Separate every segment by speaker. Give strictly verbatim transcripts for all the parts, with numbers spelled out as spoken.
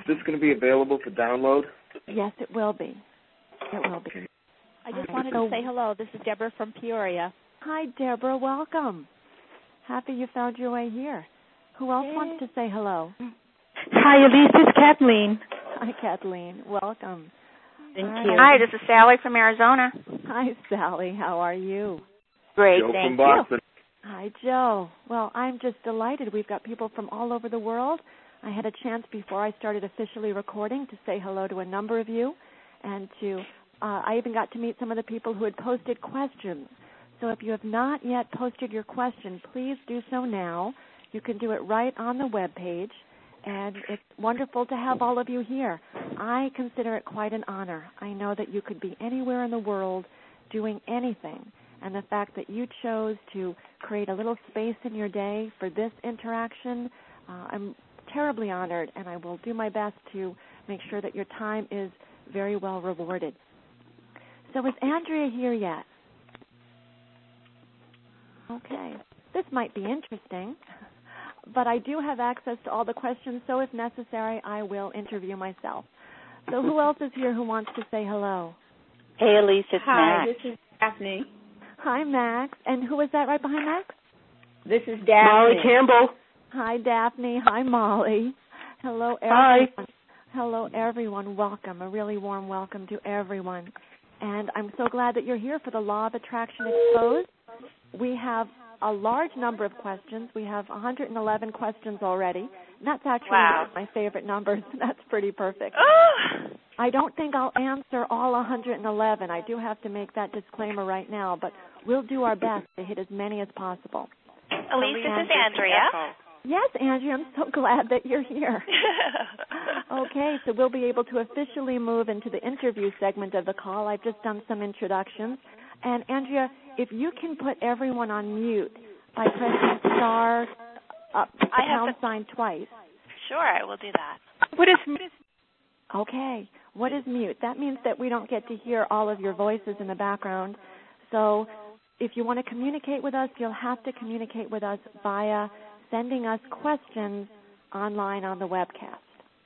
Speaker 1: this going to be available for download?
Speaker 2: Yes, it will be. It will be.
Speaker 3: I just
Speaker 2: All
Speaker 3: wanted
Speaker 2: right.
Speaker 3: to say hello. This is Deborah from Peoria.
Speaker 2: Hi, Deborah. Welcome. Happy you found your way here. Who else
Speaker 3: Hey.
Speaker 2: wants to say hello?
Speaker 4: Hi, Elise. This is Kathleen.
Speaker 2: Hi, Kathleen. Welcome.
Speaker 4: Thank
Speaker 2: All
Speaker 4: you.
Speaker 2: right.
Speaker 5: Hi, this is Sally from Arizona.
Speaker 2: Hi, Sally. How are you?
Speaker 5: Great,
Speaker 1: Joe
Speaker 5: thank
Speaker 1: from Boston.
Speaker 5: you.
Speaker 2: Hi, Joe. Well, I'm just delighted. We've got people from all over the world. I had a chance before I started officially recording to say hello to a number of you, and to uh, I even got to meet some of the people who had posted questions. So if you have not yet posted your question, please do so now. You can do it right on the web page, and it's wonderful to have all of you here. I consider it quite an honor. I know that you could be anywhere in the world doing anything, and the fact that you chose to create a little space in your day for this interaction, uh, I'm terribly honored, and I will do my best to make sure that your time is very well rewarded. So is Andrea here yet? Okay. This might be interesting, but I do have access to all the questions, so if necessary, I will interview myself. So who else is here who wants to say hello?
Speaker 5: Hey, Elise, it's
Speaker 4: Hi,
Speaker 5: Max.
Speaker 4: this is Daphne.
Speaker 2: Hi, Max. And who is that right behind Max?
Speaker 4: This is Daphne.
Speaker 6: Molly Campbell.
Speaker 2: Hi, Daphne. Hi, Molly. Hello,
Speaker 6: Hi.
Speaker 2: everyone. Hello, everyone. Welcome. A really warm welcome to everyone. And I'm so glad that you're here for the Law of Attraction Exposed. We have a large number of questions. We have one hundred eleven questions already. And that's actually
Speaker 5: Wow.
Speaker 2: one of my favorite numbers. That's pretty perfect.
Speaker 5: Oh!
Speaker 2: I don't think I'll answer all one hundred eleven. I do have to make that disclaimer right now, but we'll do our best to hit as many as possible.
Speaker 5: Elise, this is Andrea.
Speaker 2: Yes, Andrea, I'm so glad that you're here. Okay, so we'll be able to officially move into the interview segment of the call. I've just done some introductions. And, Andrea, if you can put everyone on mute by pressing star, uh, the
Speaker 5: I have
Speaker 2: pound
Speaker 5: to-
Speaker 2: sign twice.
Speaker 5: Sure, I will do that.
Speaker 4: What is
Speaker 2: Okay, what is mute? That means that we don't get to hear all of your voices in the background. So if you want to communicate with us, you'll have to communicate with us via sending us questions online on the webcast.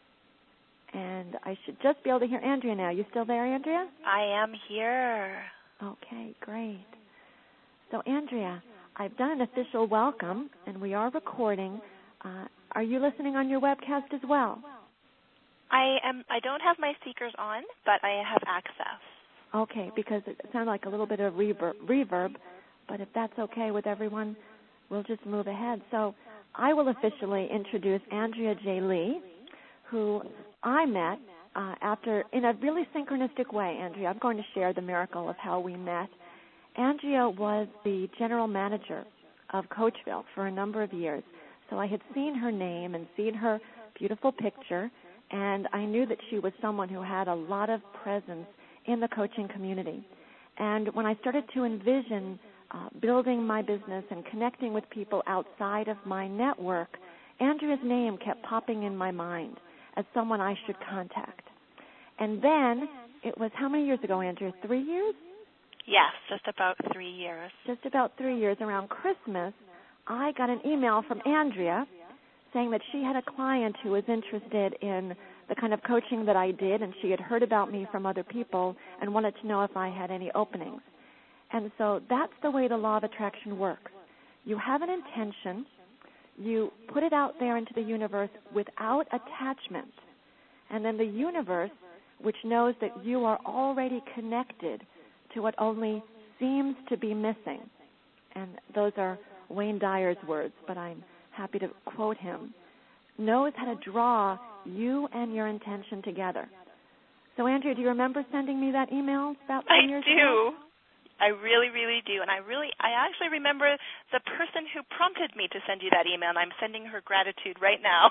Speaker 2: And I should just be able to hear Andrea now. You still there, Andrea?
Speaker 5: I am here.
Speaker 2: Okay, great. So, Andrea, I've done an official welcome, and we are recording. Uh, are you listening on your webcast as well?
Speaker 5: I am. I don't have my speakers on, but I have access.
Speaker 2: Okay, because it sounded like a little bit of reverb, reverb, but if that's okay with everyone, we'll just move ahead. So I will officially introduce Andrea J. Lee, who I met uh, after, in a really synchronistic way, Andrea. I'm going to share the miracle of how we met. Andrea was the general manager of Coachville for a number of years, so I had seen her name and seen her beautiful picture, and I knew that she was someone who had a lot of presence in the coaching community. And when I started to envision uh, building my business and connecting with people outside of my network, Andrea's name kept popping in my mind as someone I should contact. And then it was, how many years ago, Andrea? Three years?
Speaker 5: Yes, just about three years.
Speaker 2: Just about three years. Around Christmas, I got an email from Andrea saying that she had a client who was interested in the kind of coaching that I did, and she had heard about me from other people and wanted to know if I had any openings. And so that's the way the law of attraction works. You have an intention, you put it out there into the universe without attachment, and then the universe, which knows that you are already connected to what only seems to be missing, and those are Wayne Dyer's words, but I'm happy to quote him, knows how to draw you and your intention together. So, Andrea, do you remember sending me that email about three
Speaker 5: I
Speaker 2: years
Speaker 5: do.
Speaker 2: ago?
Speaker 5: I really, really do. And I really, I actually remember the person who prompted me to send you that email, and I'm sending her gratitude right now.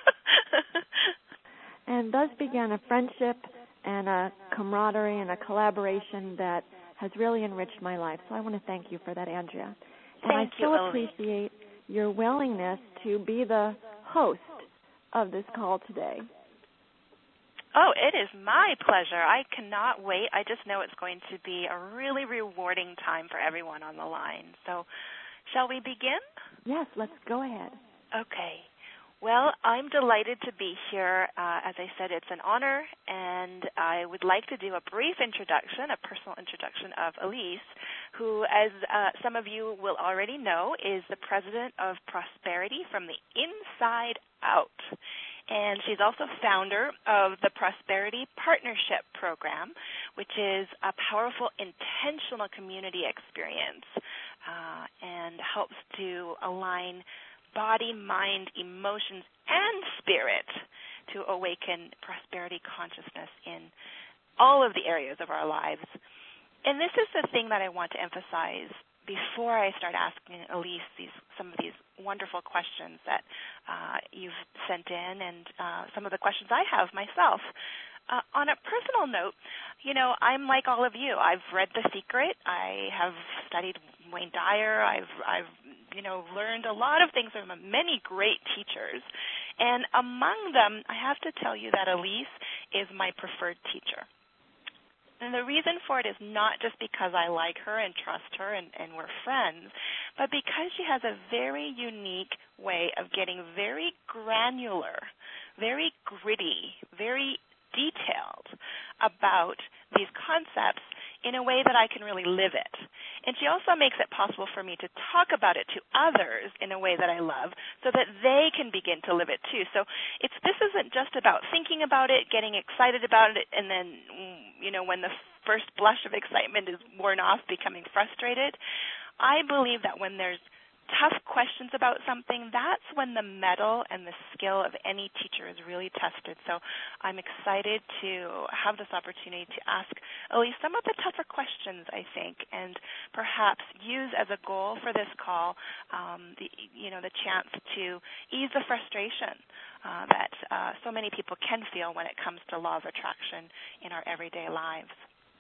Speaker 2: And thus began a friendship and a camaraderie and a collaboration that has really enriched my life. So I want to thank you for that, Andrea. And
Speaker 5: Thank
Speaker 2: I so
Speaker 5: you, Elise.
Speaker 2: appreciate your willingness to be the host of this call today.
Speaker 5: Oh, it is my pleasure. I cannot wait. I just know it's going to be a really rewarding time for everyone on the line. So shall we begin?
Speaker 2: Yes, let's go ahead.
Speaker 5: Okay. Well, I'm delighted to be here. Uh, as I said, it's an honor, and I would like to do a brief introduction, a personal introduction of Elise, who, as uh, some of you will already know, is the president of Prosperity from the Inside Out. And she's also founder of the Prosperity Partnership Program, which is a powerful, intentional community experience uh, and helps to align body, mind, emotions, and spirit to awaken prosperity consciousness in all of the areas of our lives. And this is the thing that I want to emphasize before I start asking Elise these, some of these wonderful questions that uh, you've sent in and uh, some of the questions I have myself. Uh, on a personal note, you know, I'm like all of you. I've read The Secret. I have studied Wayne Dyer. I've, I've, you know, learned a lot of things from many great teachers. And among them, I have to tell you that Elise is my preferred teacher. And the reason for it is not just because I like her and trust her and, and we're friends, but because she has a very unique way of getting very granular, very gritty, very detailed about these concepts in a way that I can really live it. And she also makes it possible for me to talk about it to others in a way that I love so that they can begin to live it too. So it's this isn't just about thinking about it, getting excited about it, and then, you know, when the first blush of excitement is worn off, becoming frustrated. I believe that when there's tough questions about something, that's when the mettle and the skill of any teacher is really tested. So I'm excited to have this opportunity to ask Elise some of the tougher questions, I think, and perhaps use as a goal for this call um, the, you know, the chance to ease the frustration uh, that uh, so many people can feel when it comes to law of attraction in our everyday lives.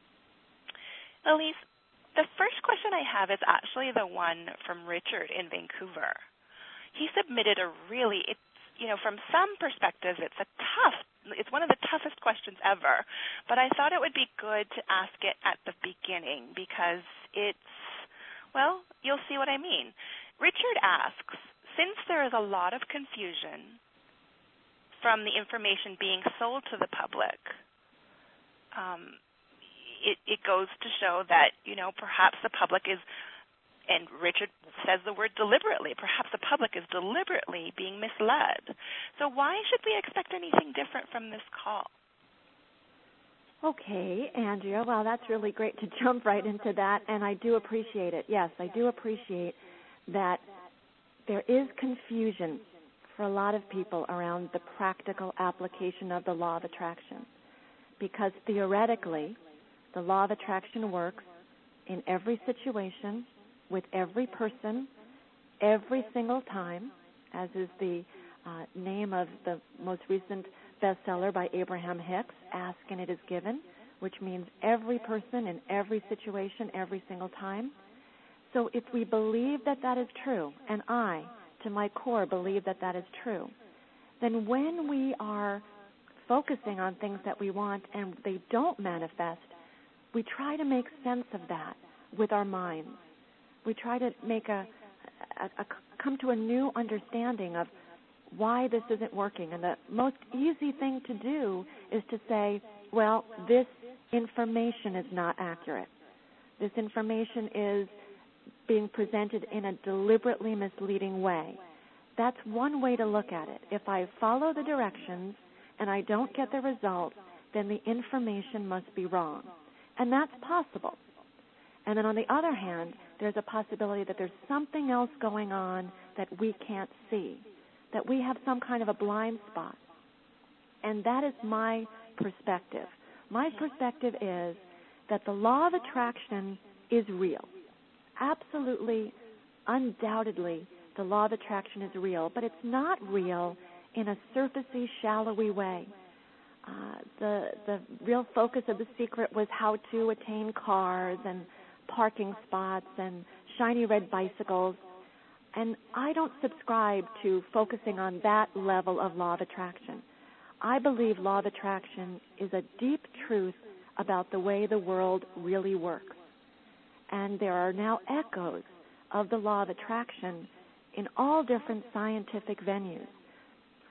Speaker 5: Elise, the first question I have is actually the one from Richard in Vancouver. He submitted a really, it's, you know, from some perspectives, it's a tough, it's one of the toughest questions ever, but I thought it would be good to ask it at the beginning because it's, well, you'll see what I mean. Richard asks, since there is a lot of confusion from the information being sold to the public, um, It, it goes to show that, you know, perhaps the public is, and Richard says the word deliberately, perhaps the public is deliberately being misled. So why should we expect anything different from this call?
Speaker 2: Okay, Andrea, well, that's really great to jump right into that, and I do appreciate it. Yes, I do appreciate that there is confusion for a lot of people around the practical application of the law of attraction, because theoretically, the law of attraction works in every situation, with every person, every single time, as is the uh, name of the most recent bestseller by Abraham Hicks, Ask and It Is Given, which means every person in every situation, every single time. So if we believe that that is true, and I, to my core, believe that that is true, then when we are focusing on things that we want and they don't manifest, we try to make sense of that with our minds. We try to make a, a, a come to a new understanding of why this isn't working. And the most easy thing to do is to say, well, this information is not accurate. This information is being presented in a deliberately misleading way. That's one way to look at it. If I follow the directions and I don't get the results, then the information must be wrong. And that's possible. And then on the other hand, there's a possibility that there's something else going on that we can't see, that we have some kind of a blind spot. And that is my perspective. My perspective is that the law of attraction is real. Absolutely, undoubtedly, the law of attraction is real, but it's not real in a surfacey, shallowy way. Uh, the the real focus of The Secret was how to attain cars and parking spots and shiny red bicycles. And I don't subscribe to focusing on that level of law of attraction. I believe law of attraction is a deep truth about the way the world really works. And there are now echoes of the law of attraction in all different scientific venues.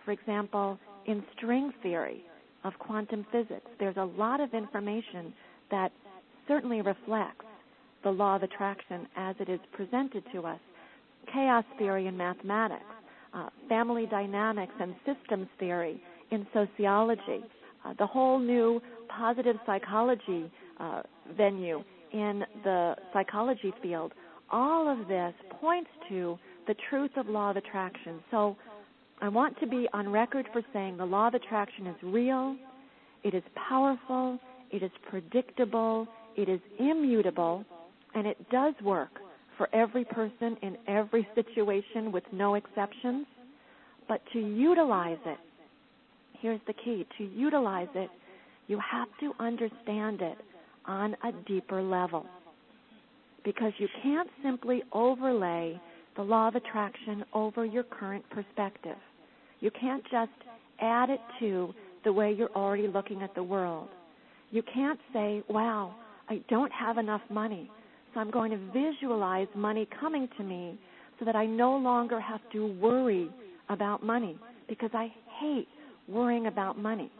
Speaker 2: for example, in string theory of quantum physics, there's a lot of information that certainly reflects the law of attraction as it is presented to us. Chaos theory in mathematics, uh, family dynamics and systems theory in sociology, uh, the whole new positive psychology uh, venue in the psychology field. All of this points to the truth of law of attraction. So I want to be on record for saying the law of attraction is real, it is powerful, it is predictable, it is immutable, and it does work for every person in every situation with no exceptions. But to utilize it, here's the key, to utilize it, you have to understand it on a deeper level. Because you can't simply overlay the law of attraction over your current perspective. You can't just add it to the way you're already looking at the world. You can't say, wow, I don't have enough money, so I'm going to visualize money coming to me so that I no longer have to worry about money, because I hate worrying about money.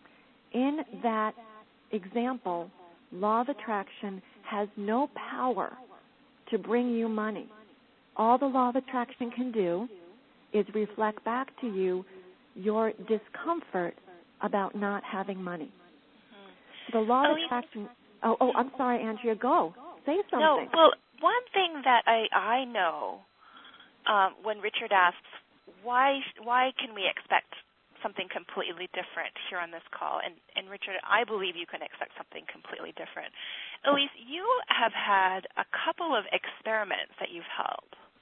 Speaker 2: In that example, law of attraction has no power to bring you money. All the law of attraction can do is reflect back to you your discomfort about not having money. Mm-hmm. The law oh, of attraction... Oh, oh, I'm sorry, Andrea, go. Say something.
Speaker 5: No, well, one thing that I, I know um, when Richard asks, why why can we expect something completely different here on this call? And, and Richard, I believe you can expect something completely different. Elise, you have had a couple of experiments that you've held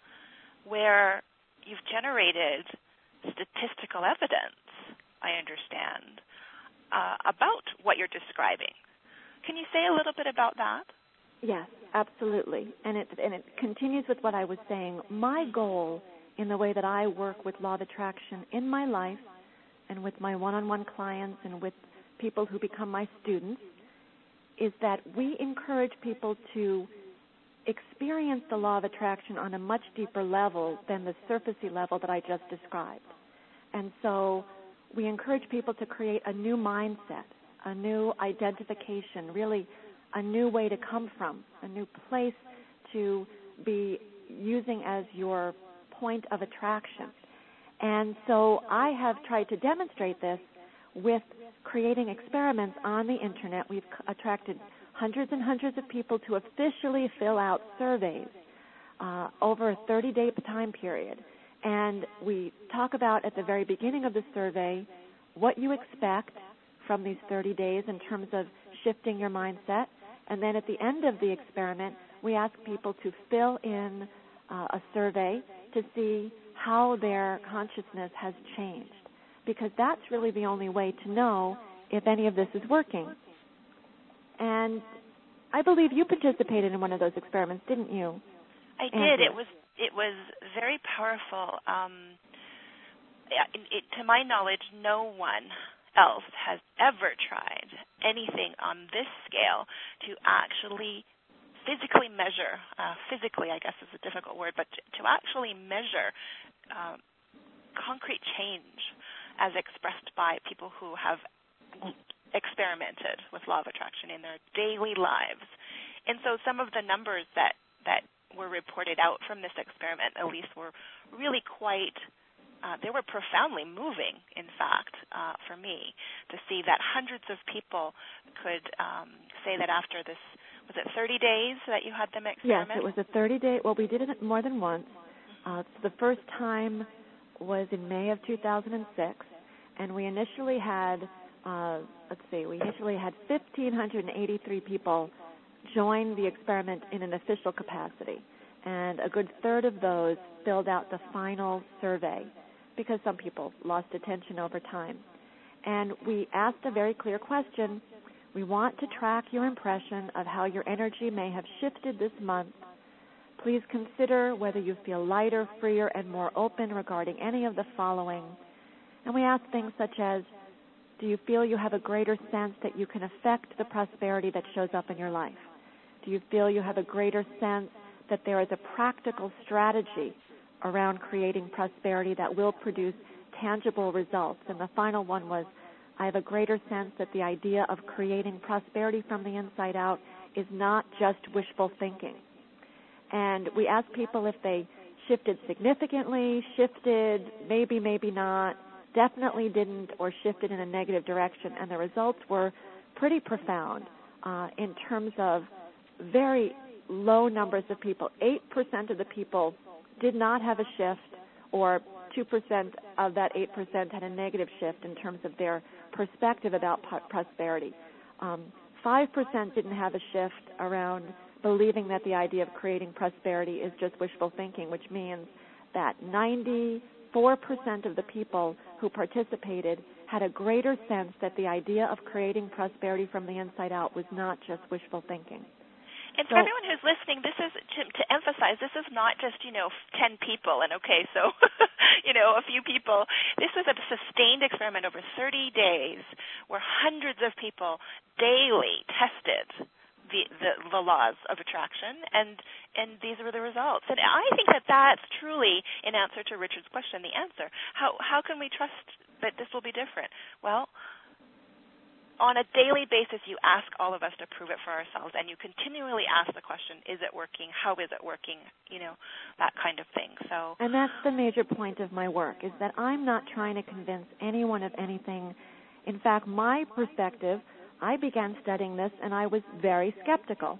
Speaker 5: where you've generated statistical evidence, I understand, uh, about what you're describing. Can you say a little bit about that?
Speaker 2: Yes, absolutely. And it, and it continues with what I was saying. My goal in the way that I work with law of attraction in my life and with my one-on-one clients and with people who become my students is that we encourage people to experience the law of attraction on a much deeper level than the surfacey level that I just described. And so we encourage people to create a new mindset, a new identification, really a new way to come from, a new place to be using as your point of attraction. And so I have tried to demonstrate this with creating experiments on the Internet. We've attracted hundreds and hundreds of people to officially fill out surveys uh, over a thirty-day time period. And we talk about at the very beginning of the survey what you expect from these thirty days in terms of shifting your mindset. And then at the end of the experiment, we ask people to fill in uh, a survey to see how their consciousness has changed, because that's really the only way to know if any of this is working. And I believe you participated in one of those experiments, didn't you?
Speaker 5: I did. It was it was very powerful. Um, it, it, to my knowledge, no one else has ever tried anything on this scale to actually physically measure, uh, physically I guess is a difficult word, but to, to actually measure um, concrete change as expressed by people who have experimented with law of attraction in their daily lives. And so some of the numbers that, that were reported out from this experiment, at least, were really quite Uh, they were profoundly moving, in fact, uh, for me, to see that hundreds of people could um, say that after this, was it thirty days that you had them experiment?
Speaker 2: Yes, it was a thirty-day, well, we did it more than once. Uh, so the first time was in May of two thousand six, and we initially had, uh, let's see, we initially had one thousand five hundred eighty-three people join the experiment in an official capacity, and a good third of those filled out the final survey, because some people lost attention over time. And we asked a very clear question. We want to track your impression of how your energy may have shifted this month. Please consider whether you feel lighter, freer, and more open regarding any of the following. And we asked things such as, do you feel you have a greater sense that you can affect the prosperity that shows up in your life? Do you feel you have a greater sense that there is a practical strategy around creating prosperity that will produce tangible results. And the final one was, I have a greater sense that the idea of creating prosperity from the inside out is not just wishful thinking. And we asked people if they shifted significantly, shifted, maybe, maybe not, definitely didn't, or shifted in a negative direction. And the results were pretty profound uh, in terms of very low numbers of people. eight percent of the people did not have a shift, or two percent of that eight percent had a negative shift in terms of their perspective about prosperity. Um, five percent didn't have a shift around believing that the idea of creating prosperity is just wishful thinking, which means that ninety-four percent of the people who participated had a greater sense that the idea of creating prosperity from the inside out was not just wishful thinking.
Speaker 5: And for so, everyone who's listening, this is to, to emphasize, this is not just, you know, ten people and, okay, so, you know, a few people. This was a sustained experiment over thirty days where hundreds of people daily tested the, the, the laws of attraction, and, and these were the results. And I think that that's truly, in answer to Richard's question, the answer. How, how can we trust that this will be different? Well, on a daily basis, you ask all of us to prove it for ourselves, and you continually ask the question, is it working? How is it working? You know, that kind of thing. So,
Speaker 2: and that's the major point of my work, is that I'm not trying to convince anyone of anything. In fact, my perspective, I began studying this, and I was very skeptical.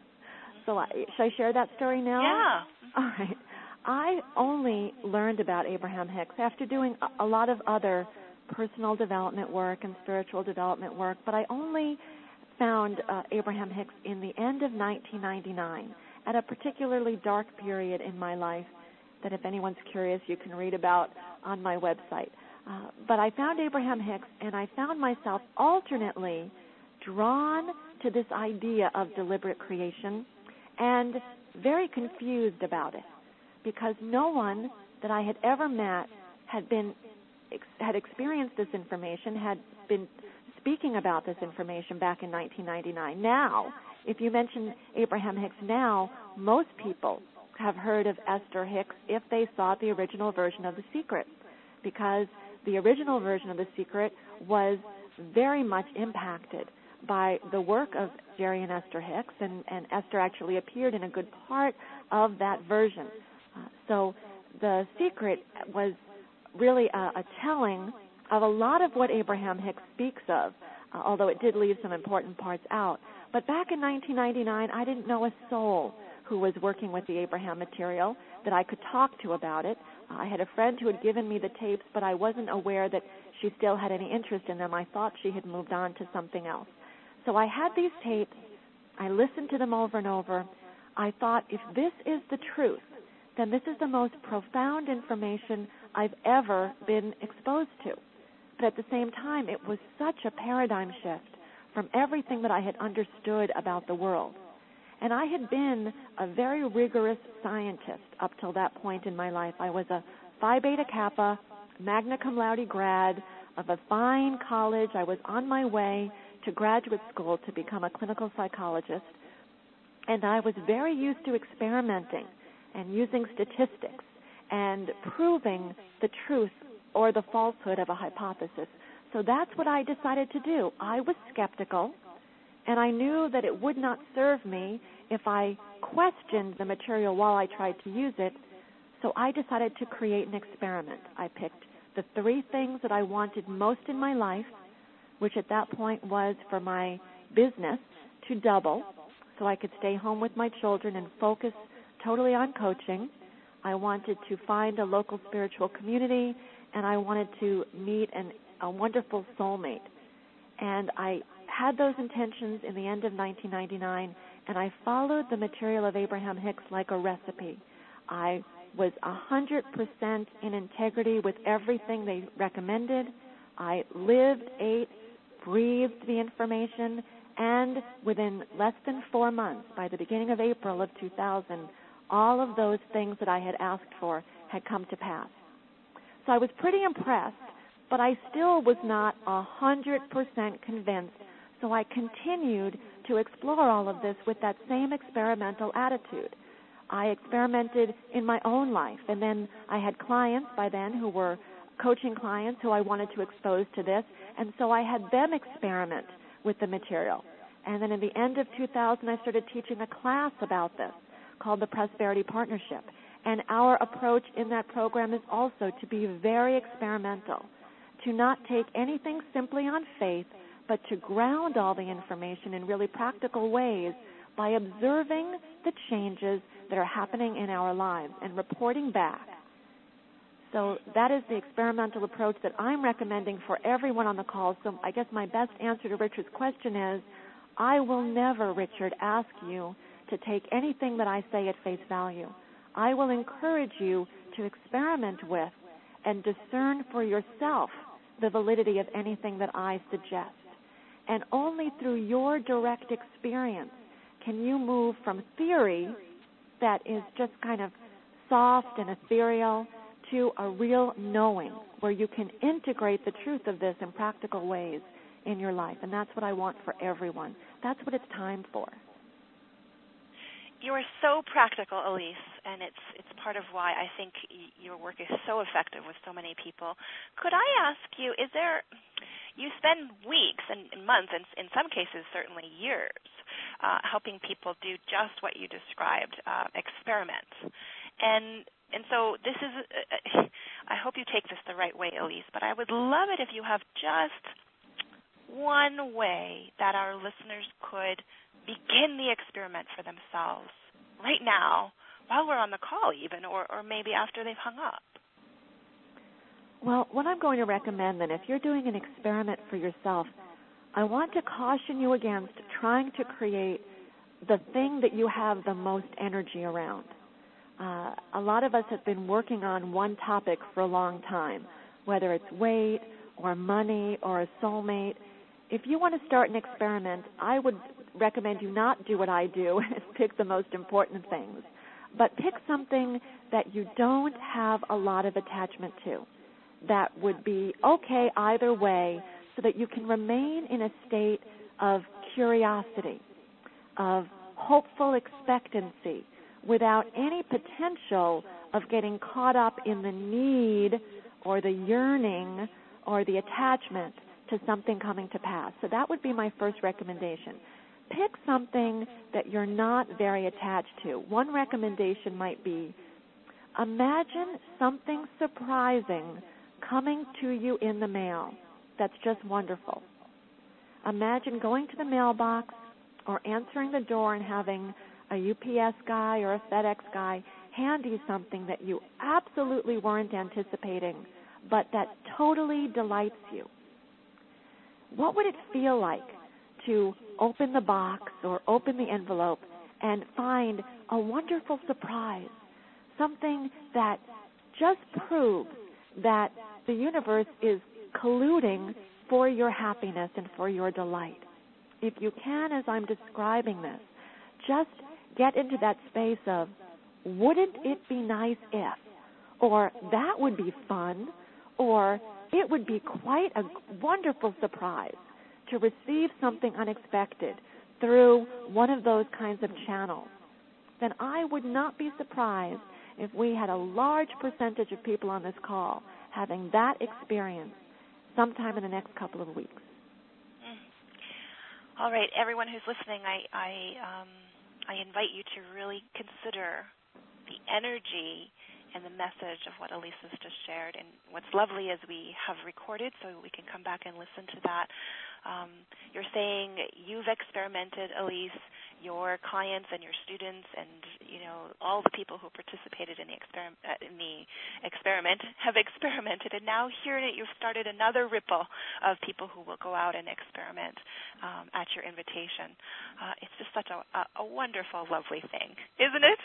Speaker 2: So I, should I share that story now?
Speaker 5: Yeah.
Speaker 2: All right. I only learned about Abraham Hicks after doing a, a lot of other personal development work and spiritual development work, but I only found uh, Abraham Hicks in the end of nineteen ninety-nine, at a particularly dark period in my life that, if anyone's curious, you can read about on my website. Uh, but I found Abraham Hicks, and I found myself alternately drawn to this idea of deliberate creation and very confused about it, because no one that I had ever met had been had experienced this information, had been speaking about this information back in nineteen ninety-nine. Now, if you mention Abraham Hicks now, most people have heard of Esther Hicks if they saw the original version of The Secret, because the original version of The Secret was very much impacted by the work of Jerry and Esther Hicks, and, and Esther actually appeared in a good part of that version. Uh, so The Secret was really a, a telling of a lot of what Abraham Hicks speaks of, uh, although it did leave some important parts out. But back in nineteen ninety-nine, I didn't know a soul who was working with the Abraham material that I could talk to about it. Uh, I had a friend who had given me the tapes, but I wasn't aware that she still had any interest in them. I thought she had moved on to something else. So I had these tapes. I listened to them over and over. I thought, if this is the truth, then this is the most profound information I've ever been exposed to. But at the same time, it was such a paradigm shift from everything that I had understood about the world. And I had been a very rigorous scientist up till that point in my life. I was a Phi Beta Kappa, magna cum laude grad of a fine college. I was on my way to graduate school to become a clinical psychologist. And I was very used to experimenting and using statistics and proving the truth or the falsehood of a hypothesis. So that's what I decided to do. I was skeptical, and I knew that it would not serve me if I questioned the material while I tried to use it. So I decided to create an experiment. I picked the three things that I wanted most in my life, which at that point was for my business to double so I could stay home with my children and focus totally on coaching. I wanted to find a local spiritual community, and I wanted to meet an, a wonderful soulmate. And I had those intentions in the end of nineteen ninety-nine, and I followed the material of Abraham Hicks like a recipe. I was one hundred percent in integrity with everything they recommended. I lived, ate, breathed the information, and within less than four months, by the beginning of April of two thousand, all of those things that I had asked for had come to pass. So I was pretty impressed, but I still was not one hundred percent convinced, so I continued to explore all of this with that same experimental attitude. I experimented in my own life, and then I had clients by then who were coaching clients who I wanted to expose to this, and so I had them experiment with the material. And then in the end of two thousand, I started teaching a class about this called the Prosperity Partnership. And our approach in that program is also to be very experimental, to not take anything simply on faith, but to ground all the information in really practical ways by observing the changes that are happening in our lives and reporting back. So that is the experimental approach that I'm recommending for everyone on the call. So I guess my best answer to Richard's question is, I will never, Richard, ask you to take anything that I say at face value. I will encourage you to experiment with and discern for yourself the validity of anything that I suggest. And only through your direct experience can you move from theory that is just kind of soft and ethereal to a real knowing where you can integrate the truth of this in practical ways in your life. And that's what I want for everyone. That's what it's time for.
Speaker 5: You are so practical, Elise, and it's it's part of why I think y- your work is so effective with so many people. Could I ask you, is there, you spend weeks and, and months, and in some cases certainly years, uh, helping people do just what you described, uh, experiment. And and so this is, uh, I hope you take this the right way, Elise, but I would love it if you have just one way that our listeners could begin the experiment for themselves right now, while we're on the call even, or, or maybe after they've hung up.
Speaker 2: Well, what I'm going to recommend then, if you're doing an experiment for yourself, I want to caution you against trying to create the thing that you have the most energy around. Uh, a lot of us have been working on one topic for a long time, whether it's weight or money or a soulmate. If you want to start an experiment, I would recommend you not do what I do and pick the most important things, but pick something that you don't have a lot of attachment to, that would be okay either way, so that you can remain in a state of curiosity, of hopeful expectancy, without any potential of getting caught up in the need or the yearning or the attachment to something coming to pass. So that would be my first recommendation. Pick something that you're not very attached to. One recommendation might be, imagine something surprising coming to you in the mail that's just wonderful. Imagine going to the mailbox or answering the door and having a U P S guy or a FedEx guy hand you something that you absolutely weren't anticipating, but that totally delights you. What would it feel like to open the box or open the envelope and find a wonderful surprise, something that just proves that the universe is colluding for your happiness and for your delight? If you can, as I'm describing this, just get into that space of, wouldn't it be nice if, or that would be fun, or it would be quite a wonderful surprise to receive something unexpected through one of those kinds of channels. Then I would not be surprised if we had a large percentage of people on this call having that experience sometime in the next couple of weeks.
Speaker 5: Mm. All right, everyone who's listening, I I, um, I invite you to really consider the energy and the message of what Elise has just shared. And what's lovely is we have recorded, so we can come back and listen to that. Um, you're saying you've experimented, Elise, your clients and your students and, you know, all the people who participated in the, experiment, uh, in the experiment have experimented. And now here you've started another ripple of people who will go out and experiment um, at your invitation. Uh, it's just such a, a, a wonderful, lovely thing, isn't it?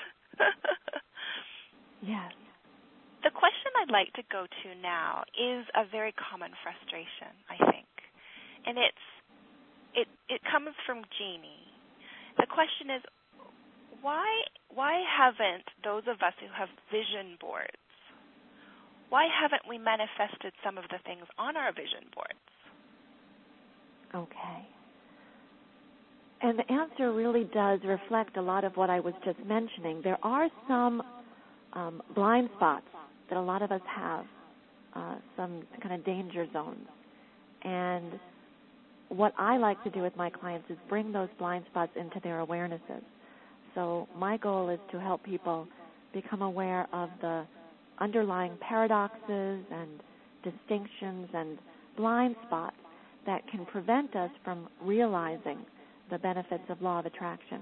Speaker 2: Yes.
Speaker 5: The question I'd like to go to now is a very common frustration, I think. And it's it it comes from Jeannie. The question is, why why haven't those of us who have vision boards, why haven't we manifested some of the things on our vision boards?
Speaker 2: Okay. And the answer really does reflect a lot of what I was just mentioning. There are some um, blind spots that a lot of us have uh, some kind of danger zones. And what I like to do with my clients is bring those blind spots into their awarenesses. So my goal is to help people become aware of the underlying paradoxes and distinctions and blind spots that can prevent us from realizing the benefits of law of attraction.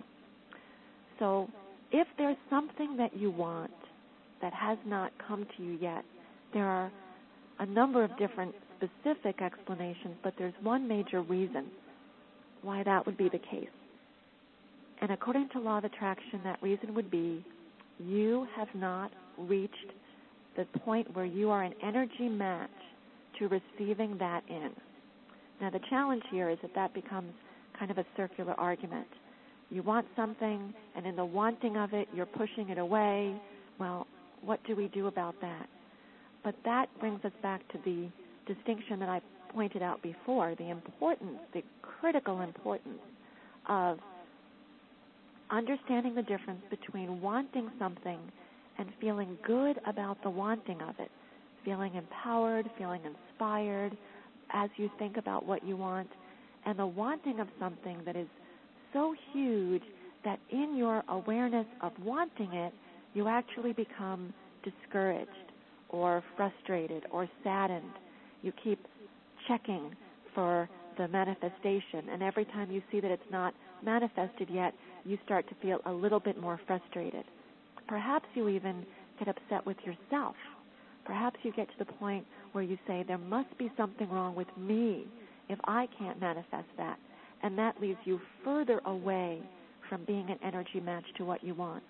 Speaker 2: So if there's something that you want that has not come to you yet, there are a number of different specific explanations, but there's one major reason why that would be the case. And according to law of attraction, that reason would be you have not reached the point where you are an energy match to receiving that in. Now, the challenge here is that that becomes kind of a circular argument. You want something, and in the wanting of it, you're pushing it away. Well, what do we do about that? But that brings us back to the distinction that I pointed out before, the importance, the critical importance of understanding the difference between wanting something and feeling good about the wanting of it, feeling empowered, feeling inspired as you think about what you want, and the wanting of something that is so huge that in your awareness of wanting it, you actually become discouraged or frustrated or saddened. You keep checking for the manifestation, and every time you see that it's not manifested yet, you start to feel a little bit more frustrated. Perhaps you even get upset with yourself. Perhaps you get to the point where you say, there must be something wrong with me if I can't manifest that. And that leaves you further away from being an energy match to what you want.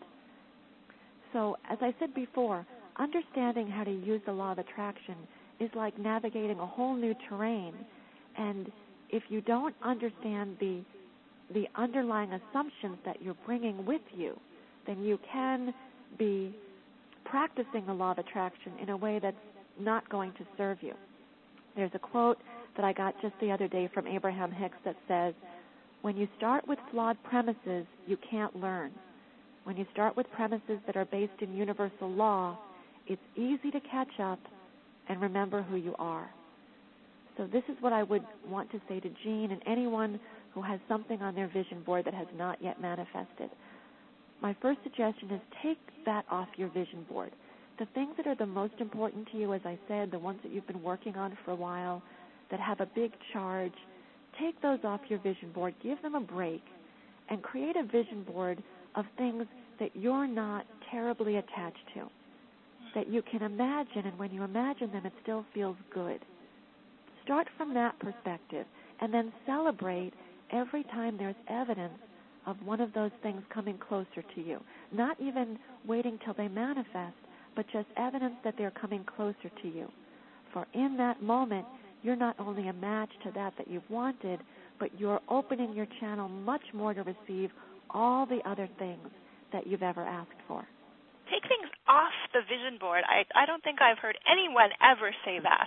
Speaker 2: So, as I said before, understanding how to use the law of attraction is like navigating a whole new terrain. And if you don't understand the the underlying assumptions that you're bringing with you, then you can be practicing the law of attraction in a way that's not going to serve you. There's a quote that I got just the other day from Abraham Hicks that says, when you start with flawed premises, you can't learn. When you start with premises that are based in universal law, it's easy to catch up and remember who you are. So this is what I would want to say to Jean and anyone who has something on their vision board that has not yet manifested. My first suggestion is take that off your vision board. The things that are the most important to you, as I said, the ones that you've been working on for a while, that have a big charge, take those off your vision board, give them a break, and create a vision board of things that you're not terribly attached to, that you can imagine, and when you imagine them, it still feels good. Start from that perspective, and then celebrate every time there's evidence of one of those things coming closer to you. Not even waiting till they manifest, but just evidence that they're coming closer to you. For in that moment, you're not only a match to that that you've wanted, but you're opening your channel much more to receive all the other things that you've ever asked for.
Speaker 5: Take things off the vision board. I, I don't think I've heard anyone ever say that.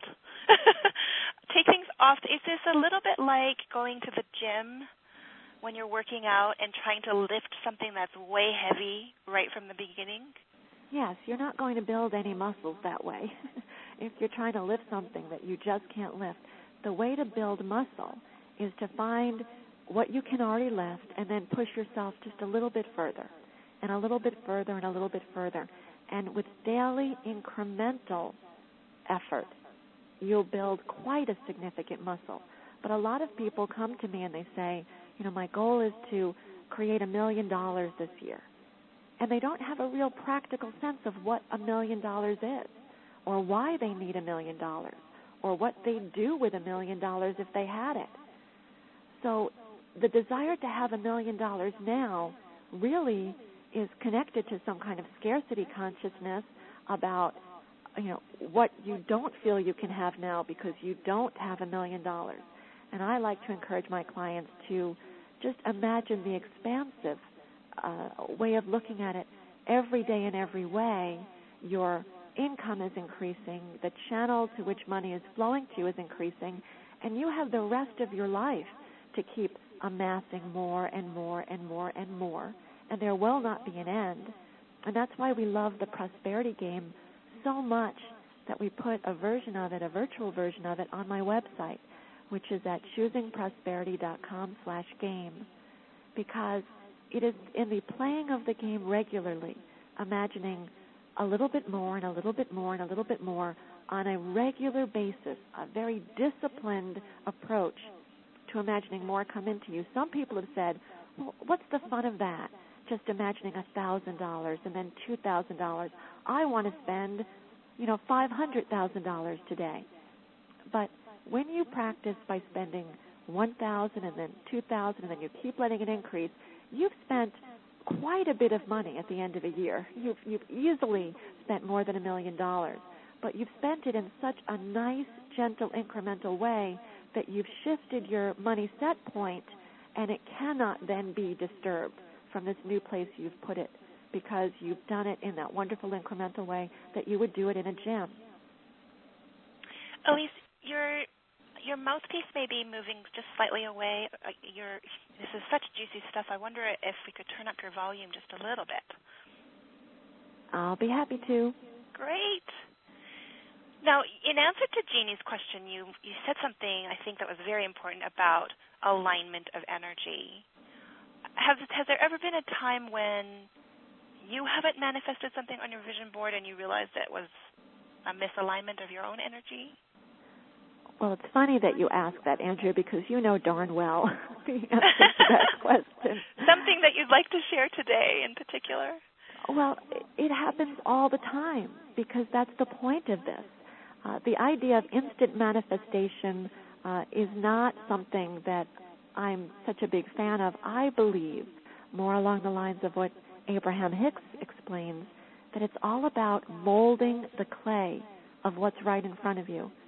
Speaker 5: Take things off. Is this a little bit like going to the gym when you're working out and trying to lift something that's way heavy right from the beginning?
Speaker 2: Yes, you're not going to build any muscles that way. If you're trying to lift something that you just can't lift, the way to build muscle is to find what you can already lift and then push yourself just a little bit further and a little bit further and a little bit further. And with daily incremental effort, you'll build quite a significant muscle. But a lot of people come to me and they say, you know, my goal is to create a million dollars this year. And they don't have a real practical sense of what a million dollars is, or why they need a million dollars, or what they'd do with a million dollars if they had it. So the desire to have a million dollars now really is connected to some kind of scarcity consciousness about, you know, what you don't feel you can have now because you don't have a million dollars. And I like to encourage my clients to just imagine the expansive uh, way of looking at it. Every day in every way, your income is increasing, the channel to which money is flowing to you is increasing, and you have the rest of your life to keep amassing more and more and more and more, and there will not be an end. And that's why we love the prosperity game so much that we put a version of it, a virtual version of it, on my website, which is at choosingprosperity.com slash game, because it is in the playing of the game regularly, imagining a little bit more and a little bit more and a little bit more on a regular basis, a very disciplined approach to imagining more come into you. Some people have said, well, what's the fun of that? Just imagining one thousand dollars and then two thousand dollars. I want to spend, you know, five hundred thousand dollars today. But when you practice by spending one thousand dollars and then two thousand dollars and then you keep letting it increase, you've spent quite a bit of money at the end of a year. You've, you've easily spent more than a million dollars. But you've spent it in such a nice, gentle, incremental way that you've shifted your money set point, and it cannot then be disturbed from this new place you've put it, because you've done it in that wonderful incremental way that you would do it in a gym.
Speaker 5: Elise, your your mouthpiece may be moving just slightly away. Your, this is such juicy stuff. I wonder if we could turn up your volume just a little bit.
Speaker 2: I'll be happy to.
Speaker 5: Great. Now, in answer to Jeannie's question, you, you said something I think that was very important about alignment of energy. Has, has there ever been a time when you haven't manifested something on your vision board and you realized it was a misalignment of your own energy?
Speaker 2: Well, it's funny that you ask that, Andrea, because you know darn well the answer to that question.
Speaker 5: Something that you'd like to share today in particular?
Speaker 2: Well, it happens all the time, because that's the point of this. Uh, the idea of instant manifestation uh, is not something that I'm such a big fan of. I believe, more along the lines of what Abraham Hicks explains, that it's all about molding the clay of what's right in front of you.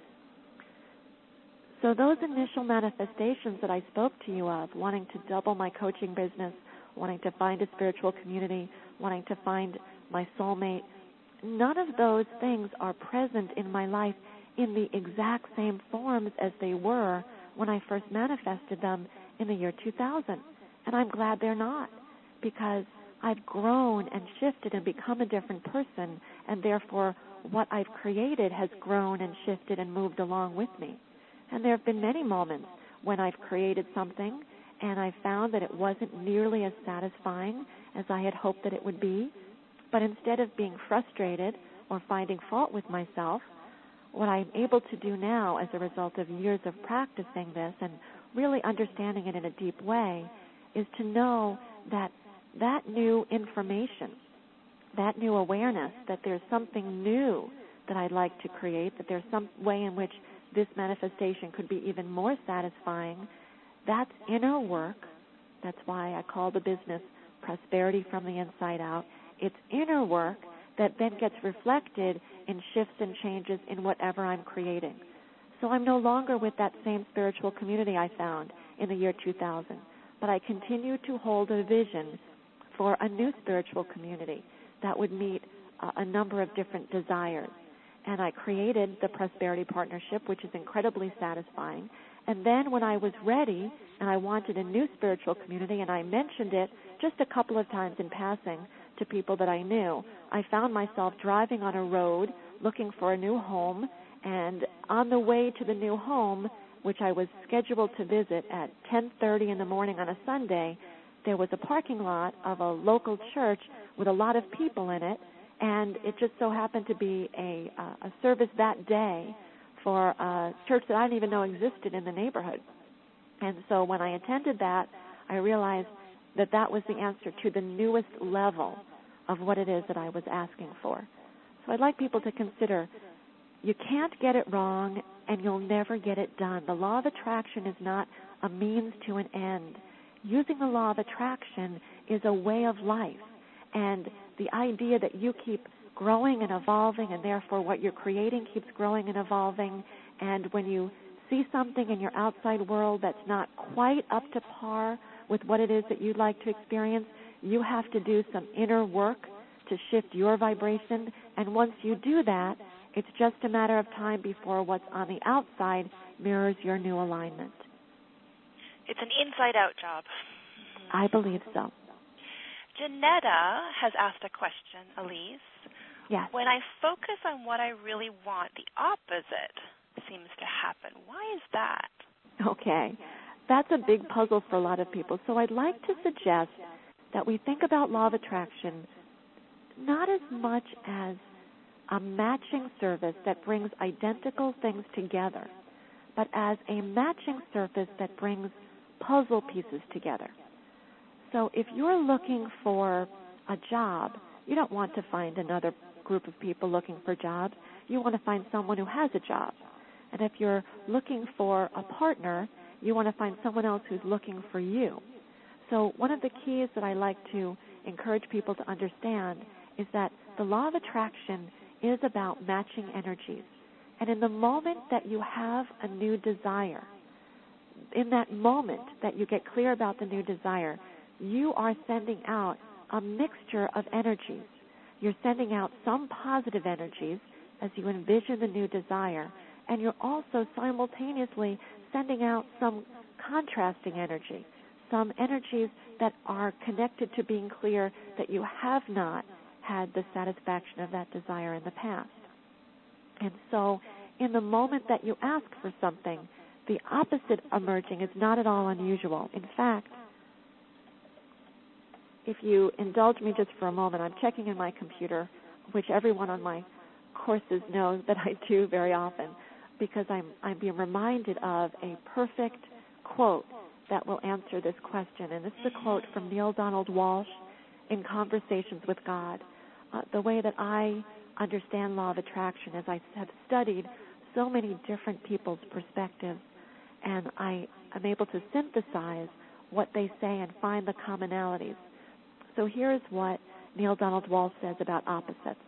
Speaker 2: So those initial manifestations that I spoke to you of, wanting to double my coaching business, wanting to find a spiritual community, wanting to find my soulmate, none of those things are present in my life in the exact same forms as they were when I first manifested them in the year two thousand. And I'm glad they're not, because I've grown and shifted and become a different person, and therefore what I've created has grown and shifted and moved along with me. And there have been many moments when I've created something and I found that it wasn't nearly as satisfying as I had hoped that it would be. But instead of being frustrated or finding fault with myself, what I'm able to do now as a result of years of practicing this and really understanding it in a deep way is to know that that new information, that new awareness that there's something new that I'd like to create, that there's some way in which this manifestation could be even more satisfying, that's inner work. That's why I call the business Prosperity from the Inside Out. It's inner work that then gets reflected in shifts and changes in whatever I'm creating. So I'm no longer with that same spiritual community I found in the year two thousand, but I continue to hold a vision for a new spiritual community that would meet uh, a number of different desires. And I created the Prosperity Partnership, which is incredibly satisfying. And then when I was ready and I wanted a new spiritual community, and I mentioned it just a couple of times in passing to people that I knew, I found myself driving on a road looking for a new home, and on the way to the new home, which I was scheduled to visit at ten thirty in the morning on a Sunday, there was a parking lot of a local church with a lot of people in it, and it just so happened to be a, uh, a service that day for a church that I didn't even know existed in the neighborhood. And so when I attended that, I realized that that was the answer to the newest level of what it is that I was asking for. So I'd like people to consider, you can't get it wrong and you'll never get it done. The law of attraction is not a means to an end. Using the law of attraction is a way of life. And the idea that you keep growing and evolving, and therefore what you're creating keeps growing and evolving, and when you see something in your outside world that's not quite up to par with what it is that you'd like to experience, you have to do some inner work to shift your vibration, and once you do that, it's just a matter of time before what's on the outside mirrors your new alignment.
Speaker 5: It's an inside-out job.
Speaker 2: I believe so.
Speaker 5: Janetta has asked a question, Elise.
Speaker 2: Yes.
Speaker 5: When I focus on what I really want, the opposite seems to happen. Why is that?
Speaker 2: Okay. That's a big puzzle for a lot of people. So I'd like to suggest that we think about law of attraction not as much as a matching service that brings identical things together, but as a matching service that brings puzzle pieces together. So if you're looking for a job, you don't want to find another group of people looking for jobs. You want to find someone who has a job. And if you're looking for a partner, you want to find someone else who's looking for you. So one of the keys that I like to encourage people to understand is that the law of attraction is about matching energies. And in the moment that you have a new desire, in that moment that you get clear about the new desire, you are sending out a mixture of energies. You're sending out some positive energies as you envision the new desire, and you're also simultaneously sending out some contrasting energy, some energies that are connected to being clear that you have not had the satisfaction of that desire in the past. And so in the moment that you ask for something, the opposite emerging is not at all unusual. In fact, if you indulge me just for a moment, I'm checking in my computer, which everyone on my courses knows that I do very often, because I'm, I'm being reminded of a perfect quote that will answer this question. And this is a quote from Neale Donald Walsch in Conversations with God. Uh, the way that I understand law of attraction is I have studied so many different people's perspectives, and I am able to synthesize what they say and find the commonalities. So here's what Neale Donald Walsch says about opposites.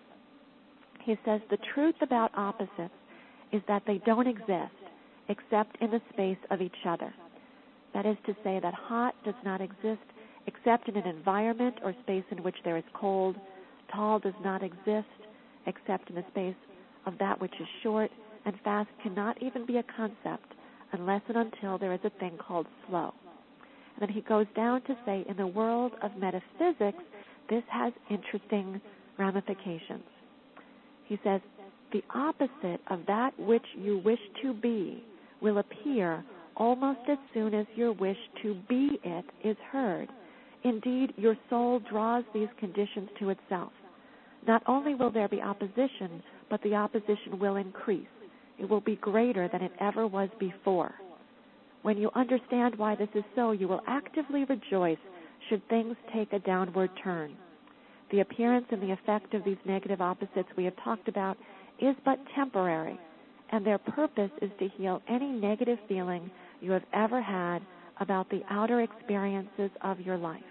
Speaker 2: He says, the truth about opposites is that they don't exist except in the space of each other. That is to say that hot does not exist except in an environment or space in which there is cold. Tall does not exist except in the space of that which is short, and fast cannot even be a concept unless and until there is a thing called slow. And then he goes down to say, in the world of metaphysics, this has interesting ramifications. He says, the opposite of that which you wish to be will appear almost as soon as your wish to be it is heard. Indeed, your soul draws these conditions to itself. Not only will there be opposition, but the opposition will increase. It will be greater than it ever was before. When you understand why this is so, you will actively rejoice should things take a downward turn. The appearance and the effect of these negative opposites we have talked about is but temporary, and their purpose is to heal any negative feeling you have ever had about the outer experiences of your life.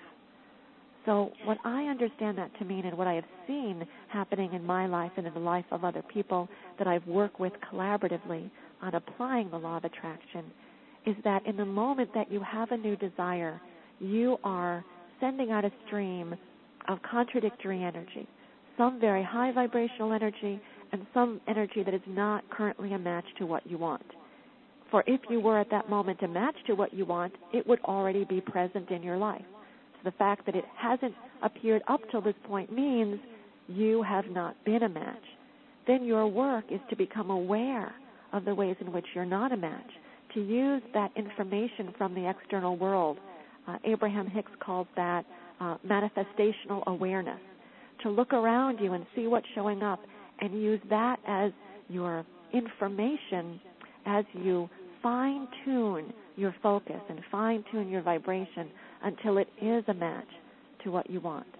Speaker 2: So what I understand that to mean, and what I have seen happening in my life and in the life of other people that I've worked with collaboratively on applying the law of attraction, is that in the moment that you have a new desire, you are sending out a stream of contradictory energy, some very high vibrational energy and some energy that is not currently a match to what you want. For if you were at that moment a match to what you want, it would already be present in your life. So the fact that it hasn't appeared up till this point means you have not been a match. Then your work is to become aware of the ways in which you're not a match, to use that information from the external world. Uh, Abraham Hicks calls that uh, manifestational awareness, to look around you and see what's showing up and use that as your information as you fine-tune your focus and fine-tune your vibration until it is a match to what you want.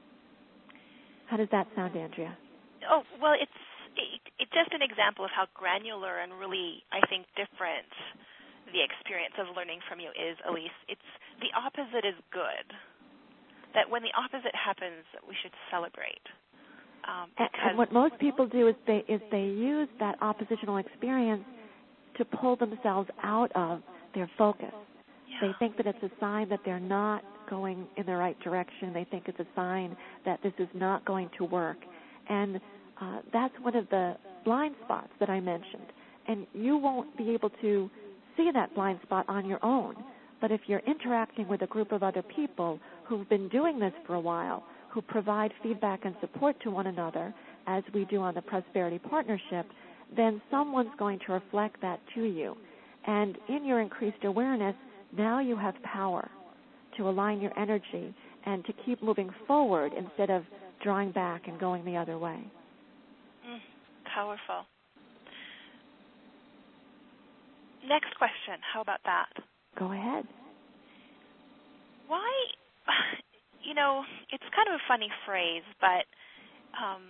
Speaker 2: How does that sound, Andrea?
Speaker 5: Oh, well, it's it, it's just an example of how granular and really, I think, different the experience of learning from you is, Elise. It's the opposite is good. That when the opposite happens, we should celebrate. Um,
Speaker 2: and, and what most people do is they is they use that oppositional experience to pull themselves out of their focus.
Speaker 5: Yeah.
Speaker 2: They think that it's a sign that they're not going in the right direction. They think it's a sign that this is not going to work. And uh, that's one of the blind spots that I mentioned. And you won't be able to see that blind spot on your own. But if you're interacting with a group of other people who've been doing this for a while, who provide feedback and support to one another, as we do on the Prosperity Partnership, then someone's going to reflect that to you. And in your increased awareness, now you have power to align your energy and to keep moving forward instead of drawing back and going the other way.
Speaker 5: Mm, powerful. Next question. How about that?
Speaker 2: Go ahead.
Speaker 5: Why, you know, it's kind of a funny phrase, but um,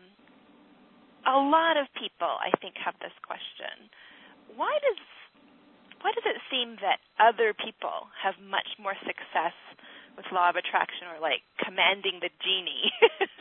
Speaker 5: a lot of people, I think, have this question. Why does why does it seem that other people have much more success with law of attraction or like commanding the genie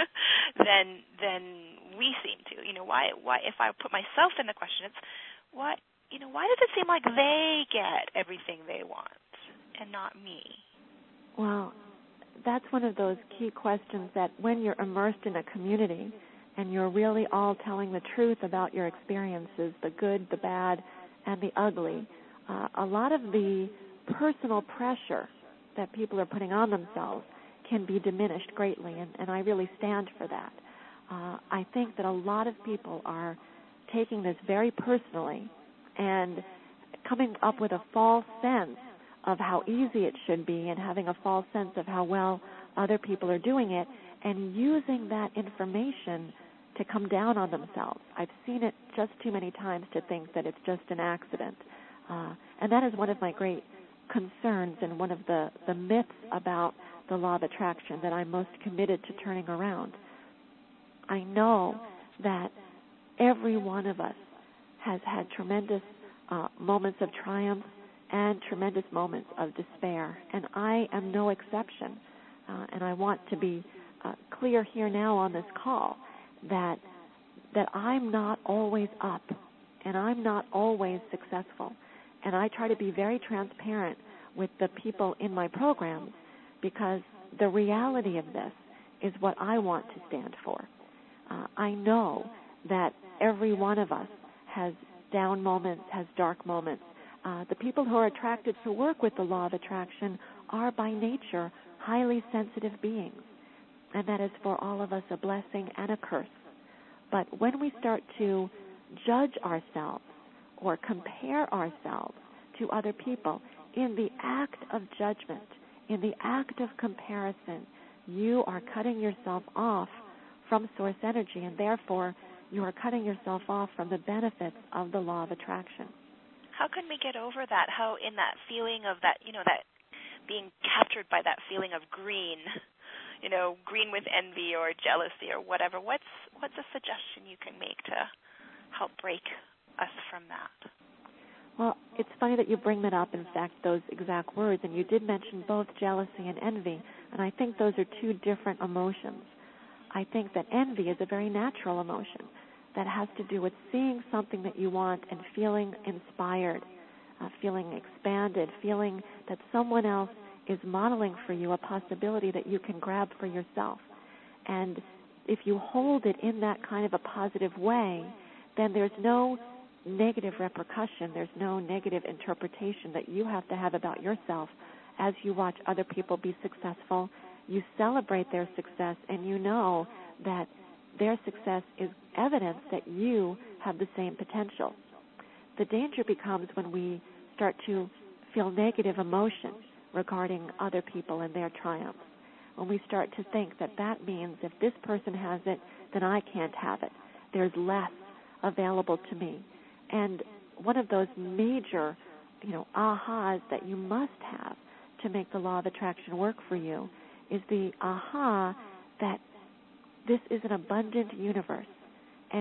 Speaker 5: than than we seem to? You know, why why if I put myself in the question, it's why you know, why does it seem like they get everything they want and not me?
Speaker 2: Well, that's one of those key questions that when you're immersed in a community and you're really all telling the truth about your experiences, the good, the bad, and the ugly, uh, a lot of the personal pressure that people are putting on themselves can be diminished greatly, and, and I really stand for that. Uh, I think that a lot of people are taking this very personally and coming up with a false sense of how easy it should be and having a false sense of how well other people are doing it and using that information to come down on themselves. I've seen it just too many times to think that it's just an accident. Uh, and that is one of my great concerns and one of the, the myths about the law of attraction that I'm most committed to turning around. I know that every one of us has had tremendous uh, moments of triumph and tremendous moments of despair, and I am no exception. Uh, and I want to be uh, clear here now on this call that that I'm not always up, and I'm not always successful. And I try to be very transparent with the people in my programs because the reality of this is what I want to stand for. Uh, I know that every one of us has down moments, has dark moments. Uh, the people who are attracted to work with the law of attraction are by nature highly sensitive beings, and that is for all of us a blessing and a curse. But when we start to judge ourselves or compare ourselves to other people, in the act of judgment, in the act of comparison, you are cutting yourself off from source energy, and therefore you are cutting yourself off from the benefits of the law of attraction.
Speaker 5: How can we get over that? How in that feeling of that, you know, that being captured by that feeling of green, you know, green with envy or jealousy or whatever, what's what's a suggestion you can make to help break us from that?
Speaker 2: Well, it's funny that you bring that up, in fact, those exact words, and you did mention both jealousy and envy, and I think those are two different emotions. I think that envy is a very natural emotion that has to do with seeing something that you want and feeling inspired, uh, feeling expanded, feeling that someone else is modeling for you a possibility that you can grab for yourself. And if you hold it in that kind of a positive way, then there's no negative repercussion, there's no negative interpretation that you have to have about yourself as you watch other people be successful. You celebrate their success, and you know that their success is evidence that you have the same potential. The danger becomes when we start to feel negative emotion regarding other people and their triumphs. When we start to think that that means if this person has it, then I can't have it. There's less available to me. And one of those major, you know, ahas that you must have to make the law of attraction work for you is the aha that this is an abundant universe, and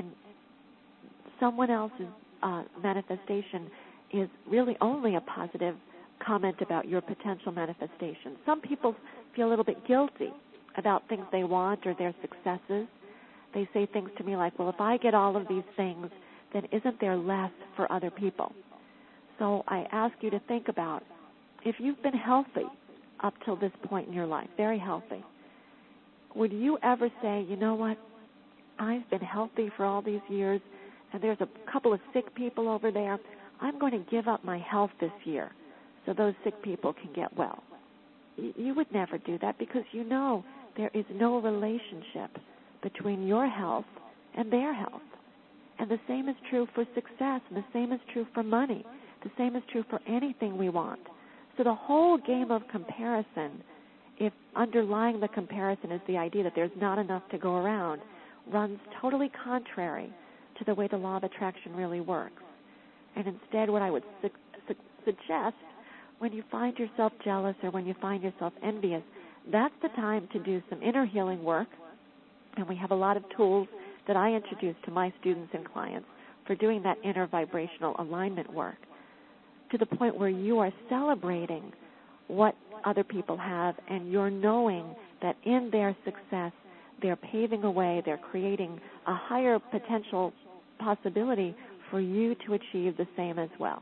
Speaker 2: someone else's uh, manifestation is really only a positive comment about your potential manifestation. Some people feel a little bit guilty about things they want or their successes. They say things to me like, well, if I get all of these things, then isn't there less for other people? So I ask you to think about, if you've been healthy up till this point in your life, very healthy, would you ever say, you know what, I've been healthy for all these years, and there's a couple of sick people over there, I'm going to give up my health this year so those sick people can get well? You would never do that because you know there is no relationship between your health and their health. And the same is true for success, and the same is true for money. The same is true for anything we want. So the whole game of comparison, if underlying the comparison is the idea that there's not enough to go around, runs totally contrary to the way the law of attraction really works. And instead, what I would su- su- suggest, when you find yourself jealous or when you find yourself envious, that's the time to do some inner healing work. And we have a lot of tools that I introduce to my students and clients for doing that inner vibrational alignment work, to the point where you are celebrating what other people have, and you're knowing that in their success, they're paving a way, they're creating a higher potential possibility for you to achieve the same as well.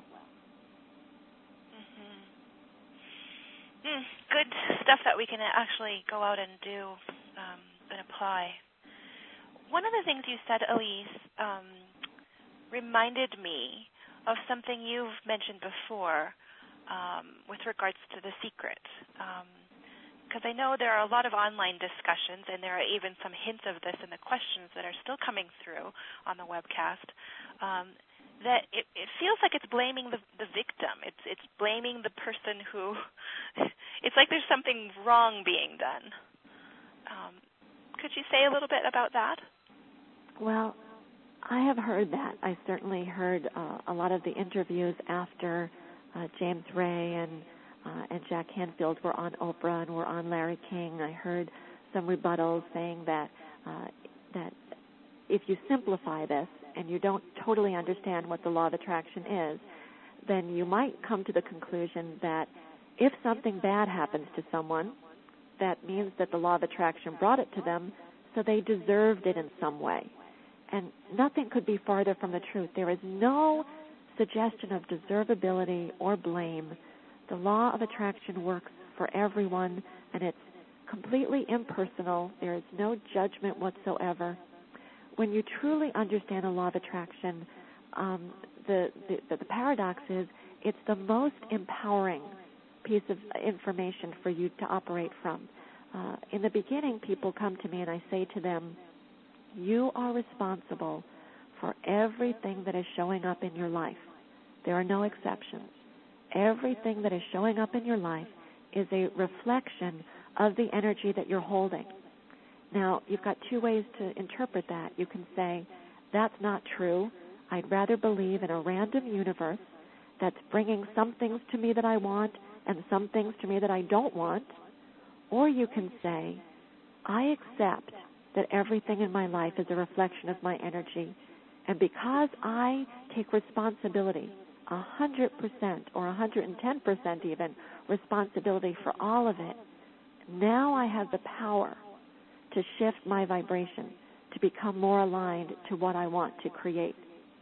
Speaker 5: Mm-hmm. Mm, good stuff that we can actually go out and do um, and apply. One of the things you said, Elise, um, reminded me of something you've mentioned before um, with regards to The Secret. Because um, I know there are a lot of online discussions, and there are even some hints of this in the questions that are still coming through on the webcast, um, that it, it feels like it's blaming the, the victim. It's, it's blaming the person who, it's like there's something wrong being done. Um, could you say a little bit about that?
Speaker 2: Well, I have heard that. I certainly heard uh, a lot of the interviews after uh, James Ray and uh, and Jack Canfield were on Oprah and were on Larry King. I heard some rebuttals saying that uh, that if you simplify this and you don't totally understand what the law of attraction is, then you might come to the conclusion that if something bad happens to someone, that means that the law of attraction brought it to them, so they deserved it in some way. And nothing could be farther from the truth. There is no suggestion of deservability or blame. The law of attraction works for everyone, and it's completely impersonal. There is no judgment whatsoever. When you truly understand the law of attraction, um, the, the, the paradox is it's the most empowering piece of information for you to operate from. Uh, in the beginning, people come to me and I say to them, you are responsible for everything that is showing up in your life. There are no exceptions. Everything that is showing up in your life is a reflection of the energy that you're holding. Now, you've got two ways to interpret that. You can say, that's not true. I'd rather believe in a random universe that's bringing some things to me that I want and some things to me that I don't want. Or you can say, I accept that everything in my life is a reflection of my energy. And because I take responsibility, one hundred percent or one hundred ten percent even, responsibility for all of it, now I have the power to shift my vibration to become more aligned to what I want to create.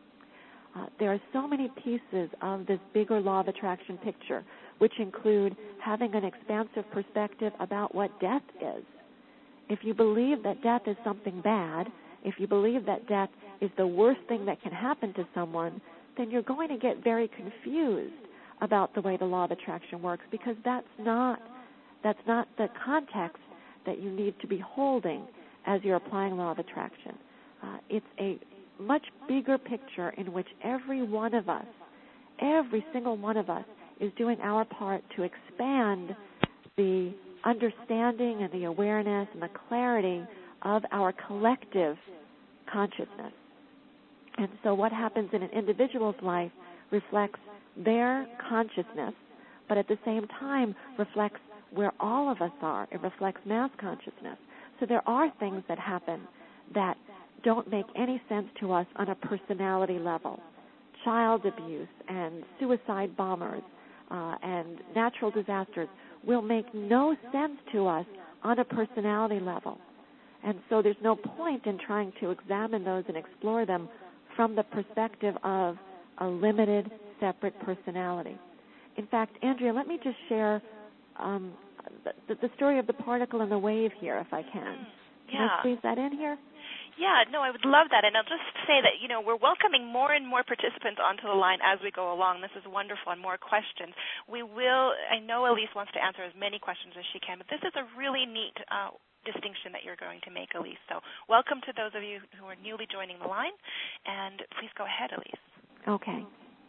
Speaker 2: Uh, there are so many pieces of this bigger law of attraction picture, which include having an expansive perspective about what death is. If you believe that death is something bad, if you believe that death is the worst thing that can happen to someone, then you're going to get very confused about the way the law of attraction works, because that's not that's not the context that you need to be holding as you're applying law of attraction. Uh, it's a much bigger picture in which every one of us, every single one of us, is doing our part to expand the understanding and the awareness and the clarity of our collective consciousness. And so what happens in an individual's life reflects their consciousness, but at the same time reflects where all of us are. It reflects mass consciousness. So there are things that happen that don't make any sense to us on a personality level. Child abuse and suicide bombers uh, and natural disasters will make no sense to us on a personality level. And so there's no point in trying to examine those and explore them from the perspective of a limited, separate personality. In fact, Andrea, let me just share um, the, the story of the particle and the wave here, if I can. Can
Speaker 5: yeah.
Speaker 2: I squeeze that in here?
Speaker 5: Yeah, no, I would love that. And I'll just say that, you know, we're welcoming more and more participants onto the line as we go along. This is wonderful, and more questions. We will, I know Elise wants to answer as many questions as she can, but this is a really neat uh, distinction that you're going to make, Elise. So welcome to those of you who are newly joining the line, and please go ahead, Elise.
Speaker 2: Okay.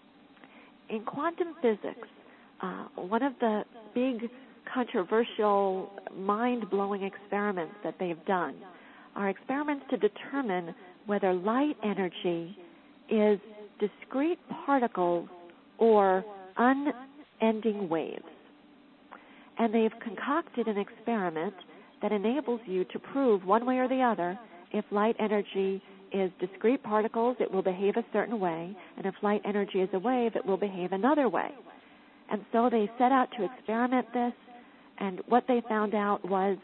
Speaker 2: In quantum physics, uh, one of the big controversial, mind-blowing experiments that they've done are experiments to determine whether light energy is discrete particles or unending waves. And they've concocted an experiment that enables you to prove one way or the other if light energy is discrete particles, it will behave a certain way, and if light energy is a wave, it will behave another way. And so they set out to experiment this, and what they found out was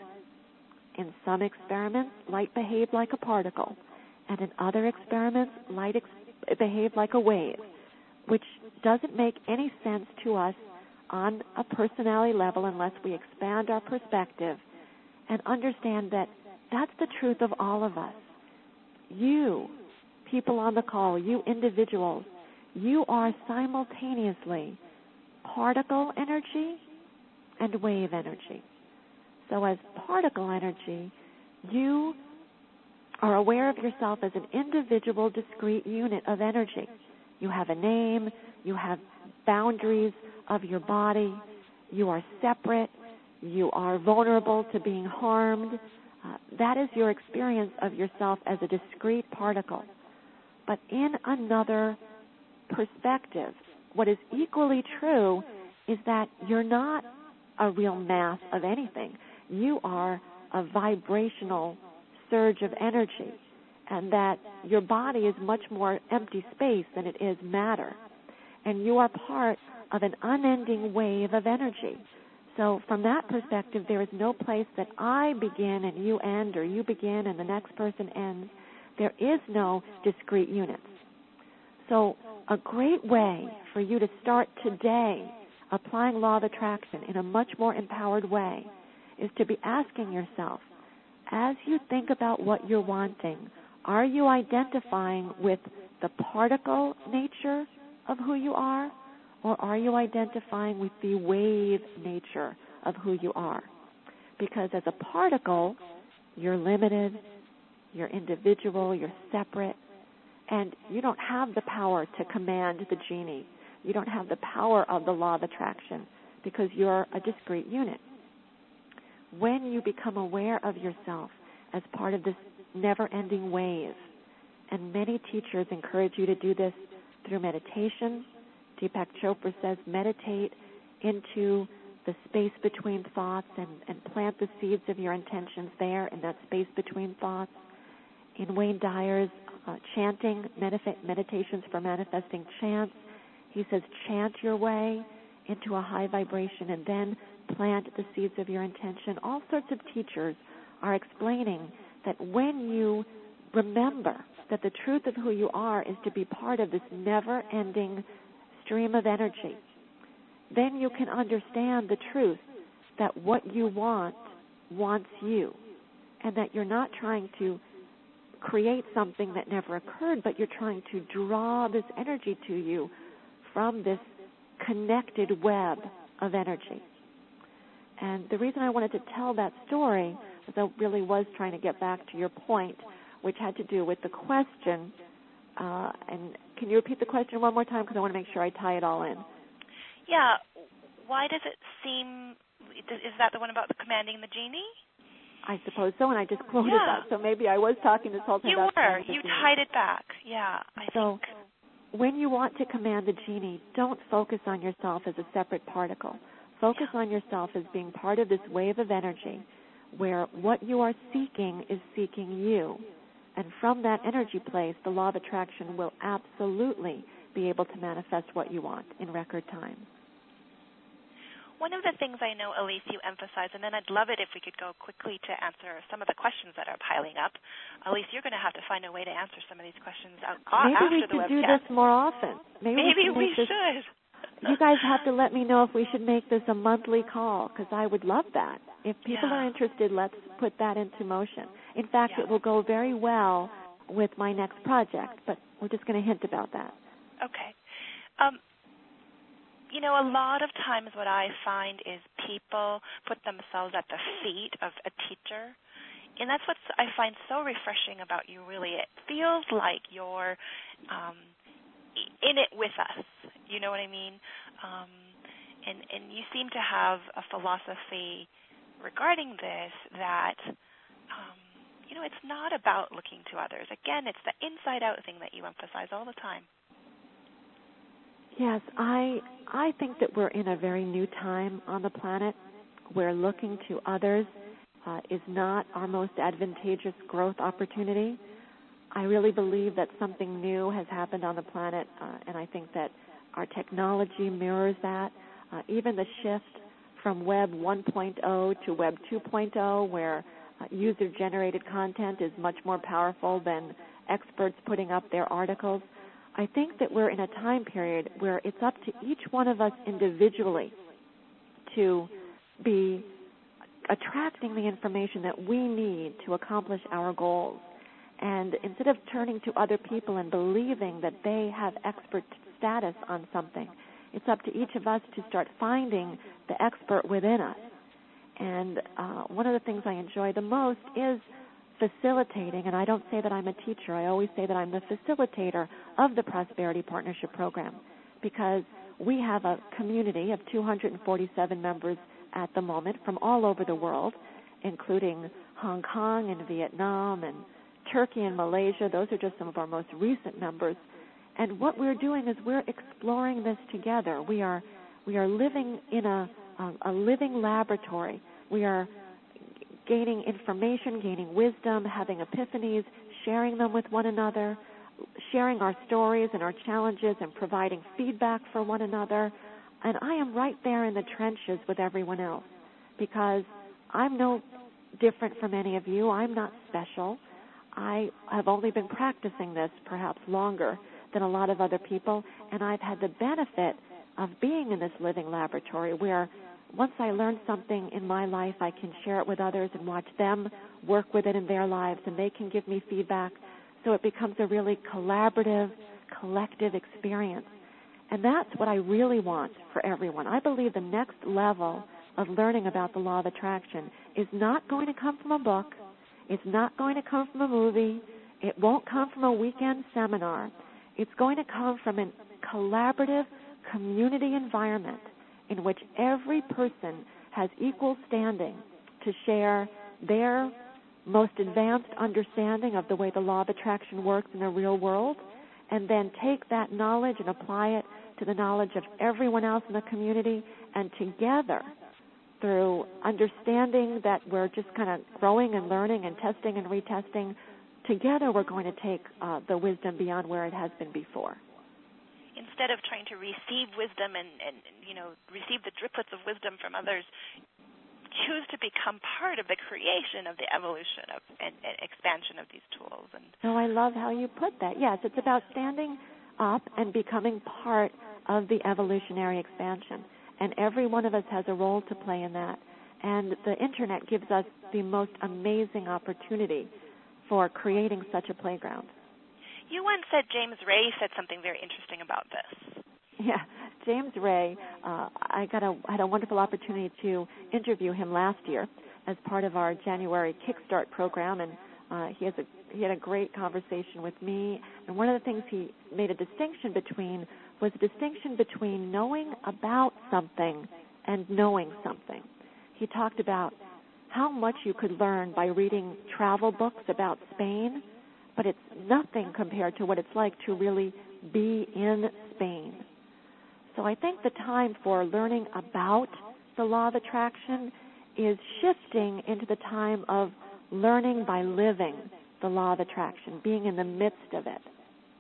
Speaker 2: in some experiments, light behaved like a particle, and in other experiments, light ex- behaved like a wave, which doesn't make any sense to us on a personality level unless we expand our perspective and understand that that's the truth of all of us. You, people on the call, you individuals, you are simultaneously particle energy and wave energy. So as particle energy, you are aware of yourself as an individual, discrete unit of energy. You have a name, you have boundaries of your body, you are separate, you are vulnerable to being harmed. Uh, that is your experience of yourself as a discrete particle. But in another perspective, what is equally true is that you're not a real mass of anything. You are a vibrational surge of energy, and that your body is much more empty space than it is matter. And you are part of an unending wave of energy. So from that perspective, there is no place that I begin and you end, or you begin and the next person ends. There is no discrete units. So a great way for you to start today applying law of attraction in a much more empowered way is to be asking yourself, as you think about what you're wanting, are you identifying with the particle nature of who you are, or are you identifying with the wave nature of who you are? Because as a particle, you're limited, you're individual, you're separate, and you don't have the power to command the genie. You don't have the power of the law of attraction because you're a discrete unit. When you become aware of yourself as part of this never-ending wave, and many teachers encourage you to do this through meditation. Deepak Chopra says meditate into the space between thoughts and, and plant the seeds of your intentions there in that space between thoughts. In Wayne Dyer's uh, chanting, medif- meditations for manifesting chants, he says chant your way into a high vibration and then plant the seeds of your intention. All sorts of teachers are explaining that when you remember that the truth of who you are is to be part of this never-ending stream of energy, then you can understand the truth that what you want wants you, and that you're not trying to create something that never occurred, but you're trying to draw this energy to you from this connected web of energy. And the reason I wanted to tell that story is I really was trying to get back to your point, which had to do with the question. Uh, and can you repeat the question one more time, because I want to make sure I tie it all in?
Speaker 5: Yeah. Why does it seem, is that the one about commanding the genie?
Speaker 2: I suppose so, and I just quoted
Speaker 5: yeah.
Speaker 2: that. So maybe I was talking this whole time
Speaker 5: you
Speaker 2: about
Speaker 5: were.
Speaker 2: the
Speaker 5: You
Speaker 2: genie.
Speaker 5: tied it back. Yeah, I
Speaker 2: so
Speaker 5: think.
Speaker 2: When you want to command the genie, don't focus on yourself as a separate particle. Focus
Speaker 5: yeah.
Speaker 2: on yourself as being part of this wave of energy where what you are seeking is seeking you. And from that energy place, the law of attraction will absolutely be able to manifest what you want in record time.
Speaker 5: One of the things I know, Elise, you emphasize, and then I'd love it if we could go quickly to answer some of the questions that are piling up. Elise, you're going to have to find a way to answer some of these questions out,
Speaker 2: Maybe
Speaker 5: after
Speaker 2: we
Speaker 5: the webcast.
Speaker 2: Maybe we should do this more often. Maybe,
Speaker 5: Maybe
Speaker 2: we,
Speaker 5: we
Speaker 2: this,
Speaker 5: should.
Speaker 2: You guys have to let me know if we should make this a monthly call, because I would love that. If people
Speaker 5: yeah.
Speaker 2: are interested, let's put that into motion. In fact,
Speaker 5: yeah.
Speaker 2: it will go very well with my next project, but we're just going to hint about that.
Speaker 5: Okay. Um, you know, a lot of times what I find is people put themselves at the feet of a teacher and that's what I find so refreshing about you, really. It feels like you're um, in it with us. You know what I mean? Um, and, and you seem to have a philosophy regarding this that, um, you know, it's not about looking to others. Again, it's the inside-out thing that you emphasize all the time.
Speaker 2: Yes, I I think that we're in a very new time on the planet where looking to others uh, is not our most advantageous growth opportunity. I really believe that something new has happened on the planet, uh, and I think that our technology mirrors that. Uh, even the shift from Web one point oh to Web two point oh, where uh, user-generated content is much more powerful than experts putting up their articles. I think that we're in a time period where it's up to each one of us individually to be attracting the information that we need to accomplish our goals. And instead of turning to other people and believing that they have expert status on something, it's up to each of us to start finding the expert within us. And uh, one of the things I enjoy the most is facilitating, and I don't say that I'm a teacher, I always say that I'm the facilitator of the Prosperity Partnership Program, because we have a community of two hundred forty-seven members at the moment from all over the world, including Hong Kong and Vietnam and Turkey and Malaysia. Those are just some of our most recent members. And what we're doing is we're exploring this together. We are we are living in a, a, a living laboratory. We are gaining information, gaining wisdom, having epiphanies, sharing them with one another, sharing our stories and our challenges and providing feedback for one another. And I am right there in the trenches with everyone else because I'm no different from any of you. I'm not special. I have only been practicing this perhaps longer than a lot of other people, and I've had the benefit of being in this living laboratory where once I learn something in my life, I can share it with others and watch them work with it in their lives, and they can give me feedback. So it becomes a really collaborative, collective experience. And that's what I really want for everyone. I believe the next level of learning about the law of attraction is not going to come from a book. It's not going to come from a movie. It won't come from a weekend seminar. It's going to come from a collaborative community environment in which every person has equal standing to share their most advanced understanding of the way the law of attraction works in the real world, and then take that knowledge and apply it to the knowledge of everyone else in the community, and together, through understanding that we're just kind of growing and learning and testing and retesting, together we're going to take uh, the wisdom beyond where it has been before.
Speaker 5: Instead of trying to receive wisdom and, and, you know, receive the driplets of wisdom from others, choose to become part of the creation of the evolution of and, and expansion of these tools. And
Speaker 2: oh, I love how you put that. Yes, it's about standing up and becoming part of the evolutionary expansion. And every one of us has a role to play in that. And the Internet gives us the most amazing opportunity for creating such a playground.
Speaker 5: You once said James Ray said something very interesting about this.
Speaker 2: Yeah, James Ray, uh, I got a had a wonderful opportunity to interview him last year as part of our January Kickstart program, and uh, he has a he had a great conversation with me. And one of the things he made a distinction between was a distinction between knowing about something and knowing something. He talked about how much you could learn by reading travel books about Spain, but it's nothing compared to what it's like to really be in Spain. So I think the time for learning about the law of attraction is shifting into the time of learning by living the law of attraction, being in the midst of it.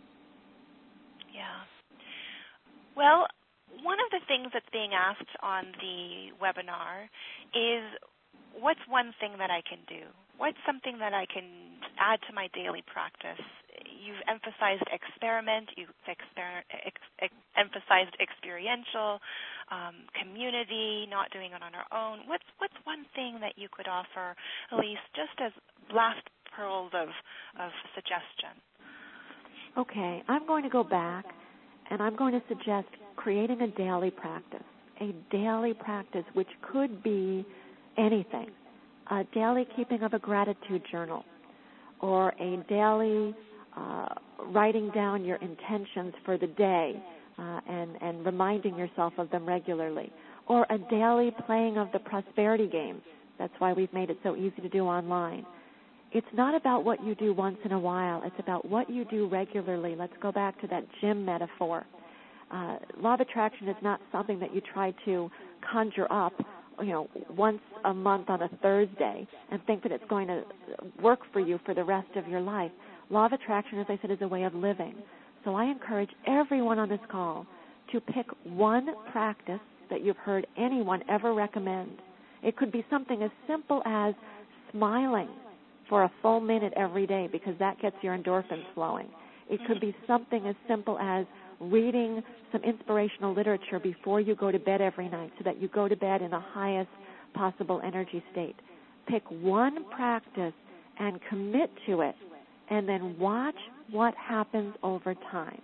Speaker 5: Yeah. Well, one of the things that's being asked on the webinar is, what's one thing that I can do? What's something that I can add to my daily practice? You've emphasized experiment. You've exper- ex- ex- emphasized experiential, um, community, not doing it on our own. What's what's one thing that you could offer, Elise, just as blast pearls of, of suggestion?
Speaker 2: Okay, I'm going to go back, and I'm going to suggest creating a daily practice, a daily practice which could be anything. a daily keeping of a gratitude journal, or a daily uh, writing down your intentions for the day uh, and, and reminding yourself of them regularly, or a daily playing of the prosperity games. That's why we've made it so easy to do online. It's not about what you do once in a while. It's about what you do regularly. Let's go back to that gym metaphor. Uh, law of attraction is not something that you try to conjure up, you know, once a month on a Thursday and think that it's going to work for you for the rest of your life. Law of attraction, as I said, is a way of living. So I encourage everyone on this call to pick one practice that you've heard anyone ever recommend. It could be something as simple as smiling for a full minute every day, because that gets your endorphins flowing. It could be something as simple as reading some inspirational literature before you go to bed every night so that you go to bed in the highest possible energy state. Pick one practice and commit to it, and then watch what happens over time.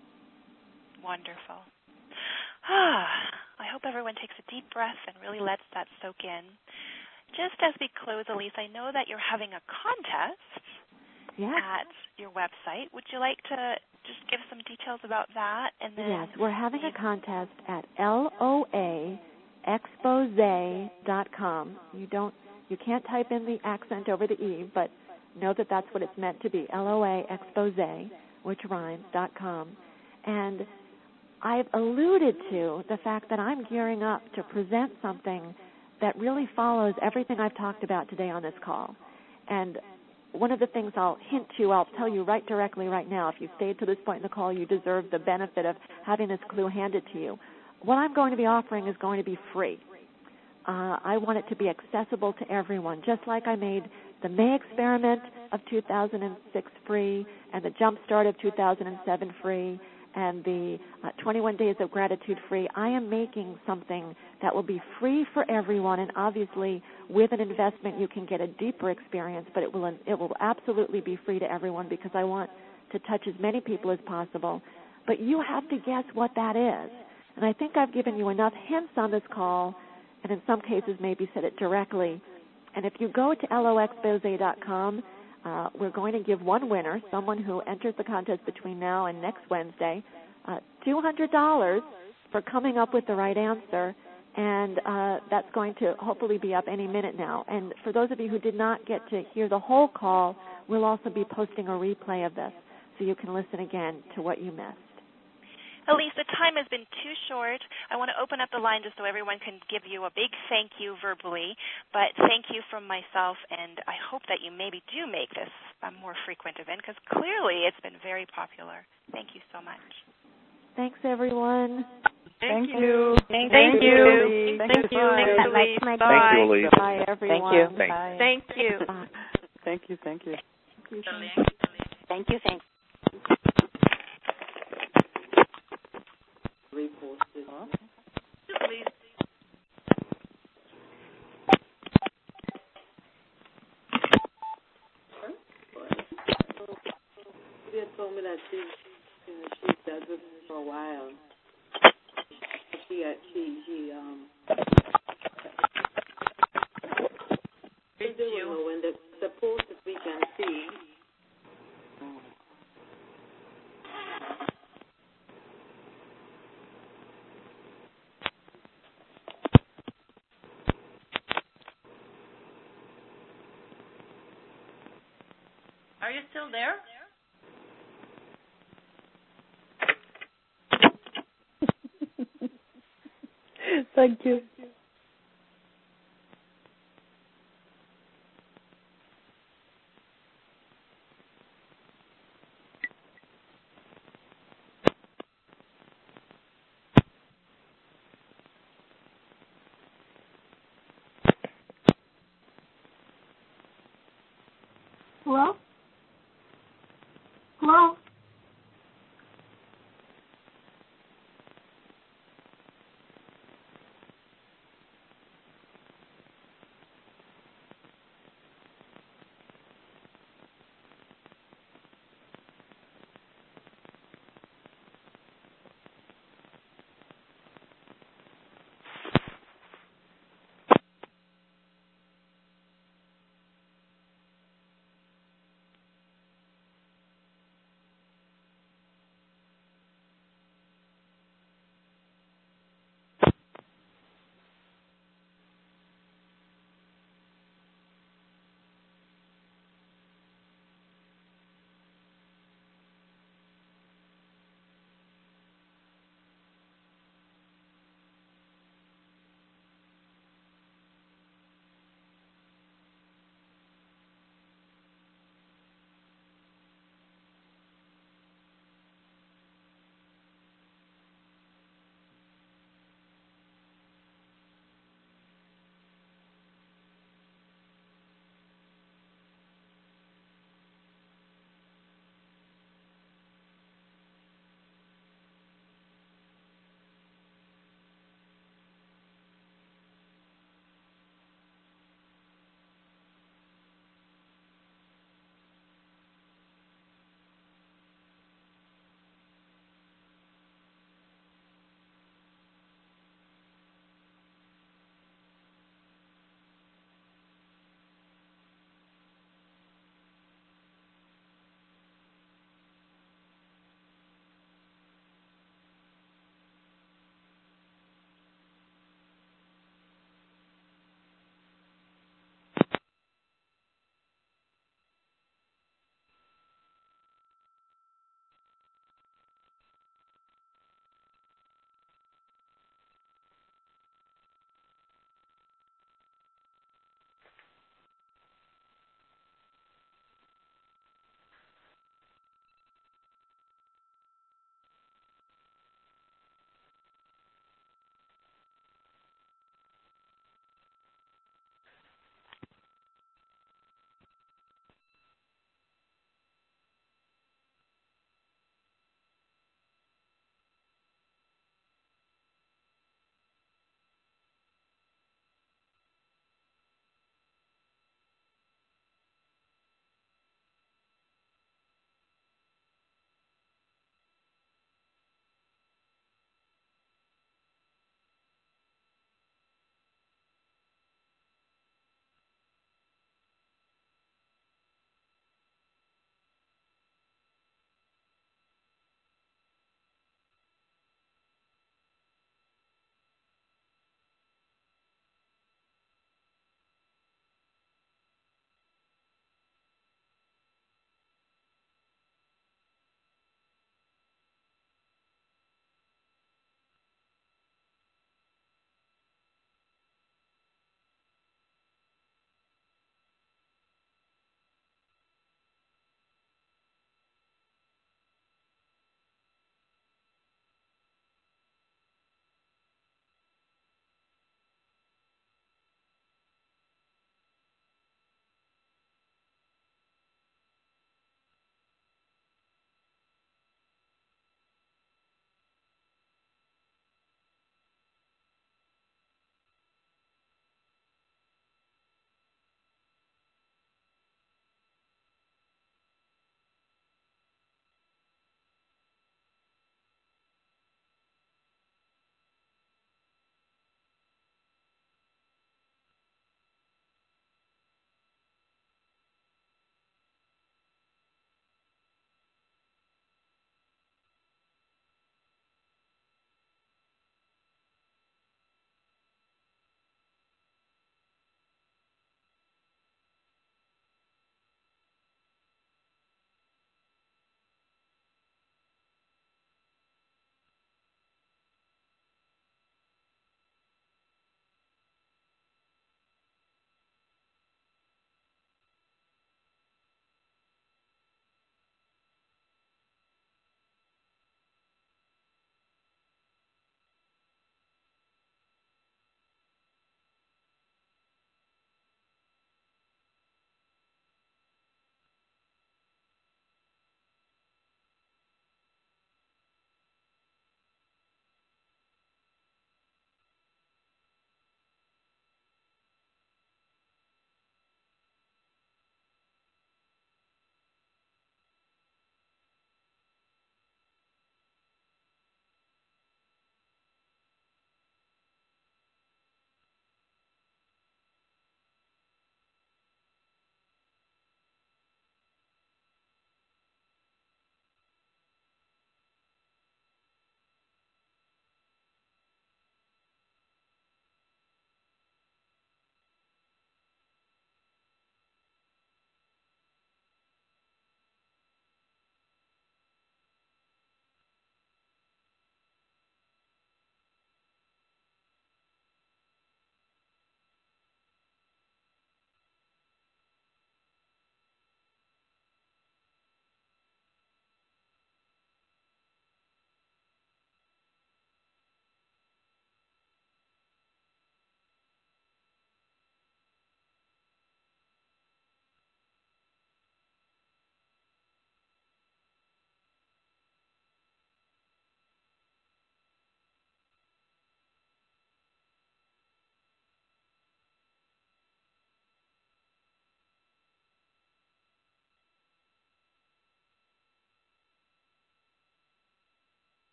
Speaker 5: Wonderful. Ah, I hope everyone takes a deep breath and really lets that soak in. Just as we close, Elise, I know that you're having a contest
Speaker 2: yes.
Speaker 5: at your website. Would you like to just give some details about that? And then
Speaker 2: yes, we're having a contest at L O A expose dot com. You don't, you can't type in the accent over the E, but know that that's what it's meant to be. L O A expose, which rhymes, dot com. And I've alluded to the fact that I'm gearing up to present something that really follows everything I've talked about today on this call. And one of the things I'll hint to, I'll tell you right directly right now, if you've stayed to this point in the call, you deserve the benefit of having this clue handed to you. What I'm going to be offering is going to be free. Uh, I want it to be accessible to everyone, just like I made the May experiment of two thousand six free and the Jumpstart of two thousand seven free and the uh, twenty-one Days of Gratitude free. I am making something that will be free for everyone, and obviously with an investment you can get a deeper experience, but it will it will absolutely be free to everyone because I want to touch as many people as possible. But you have to guess what that is. And I think I've given you enough hints on this call, and in some cases maybe said it directly. And if you go to L O expose dot com, Uh, we're going to give one winner, someone who enters the contest between now and next Wednesday, uh, two hundred dollars for coming up with the right answer, and uh, that's going to hopefully be up any minute now. And for those of you who did not get to hear the whole call, we'll also be posting a replay of this so you can listen again to what you missed.
Speaker 5: Elise, the time has been too short. I want to open up the line just so everyone can give you a big thank you verbally, but thank you from myself, and I hope that you maybe do make this a more frequent event because clearly it's been very popular. Thank you so much.
Speaker 2: Thanks, everyone.
Speaker 3: Thank, thank you.
Speaker 4: Thank,
Speaker 3: thank you.
Speaker 4: you.
Speaker 3: Thank you. Thanks, Elise.
Speaker 1: Thank you, Elise.
Speaker 2: Bye, everyone.
Speaker 4: Thank you.
Speaker 2: Bye.
Speaker 3: Thank you.
Speaker 2: Bye.
Speaker 6: Thank you, thank you.
Speaker 4: Thank you, thank you.
Speaker 6: She had told me that she, you know, she does this for a while. She, uh, she, she, um. Did you? When the the post that we can see.
Speaker 3: Are you still there?
Speaker 6: Thank you.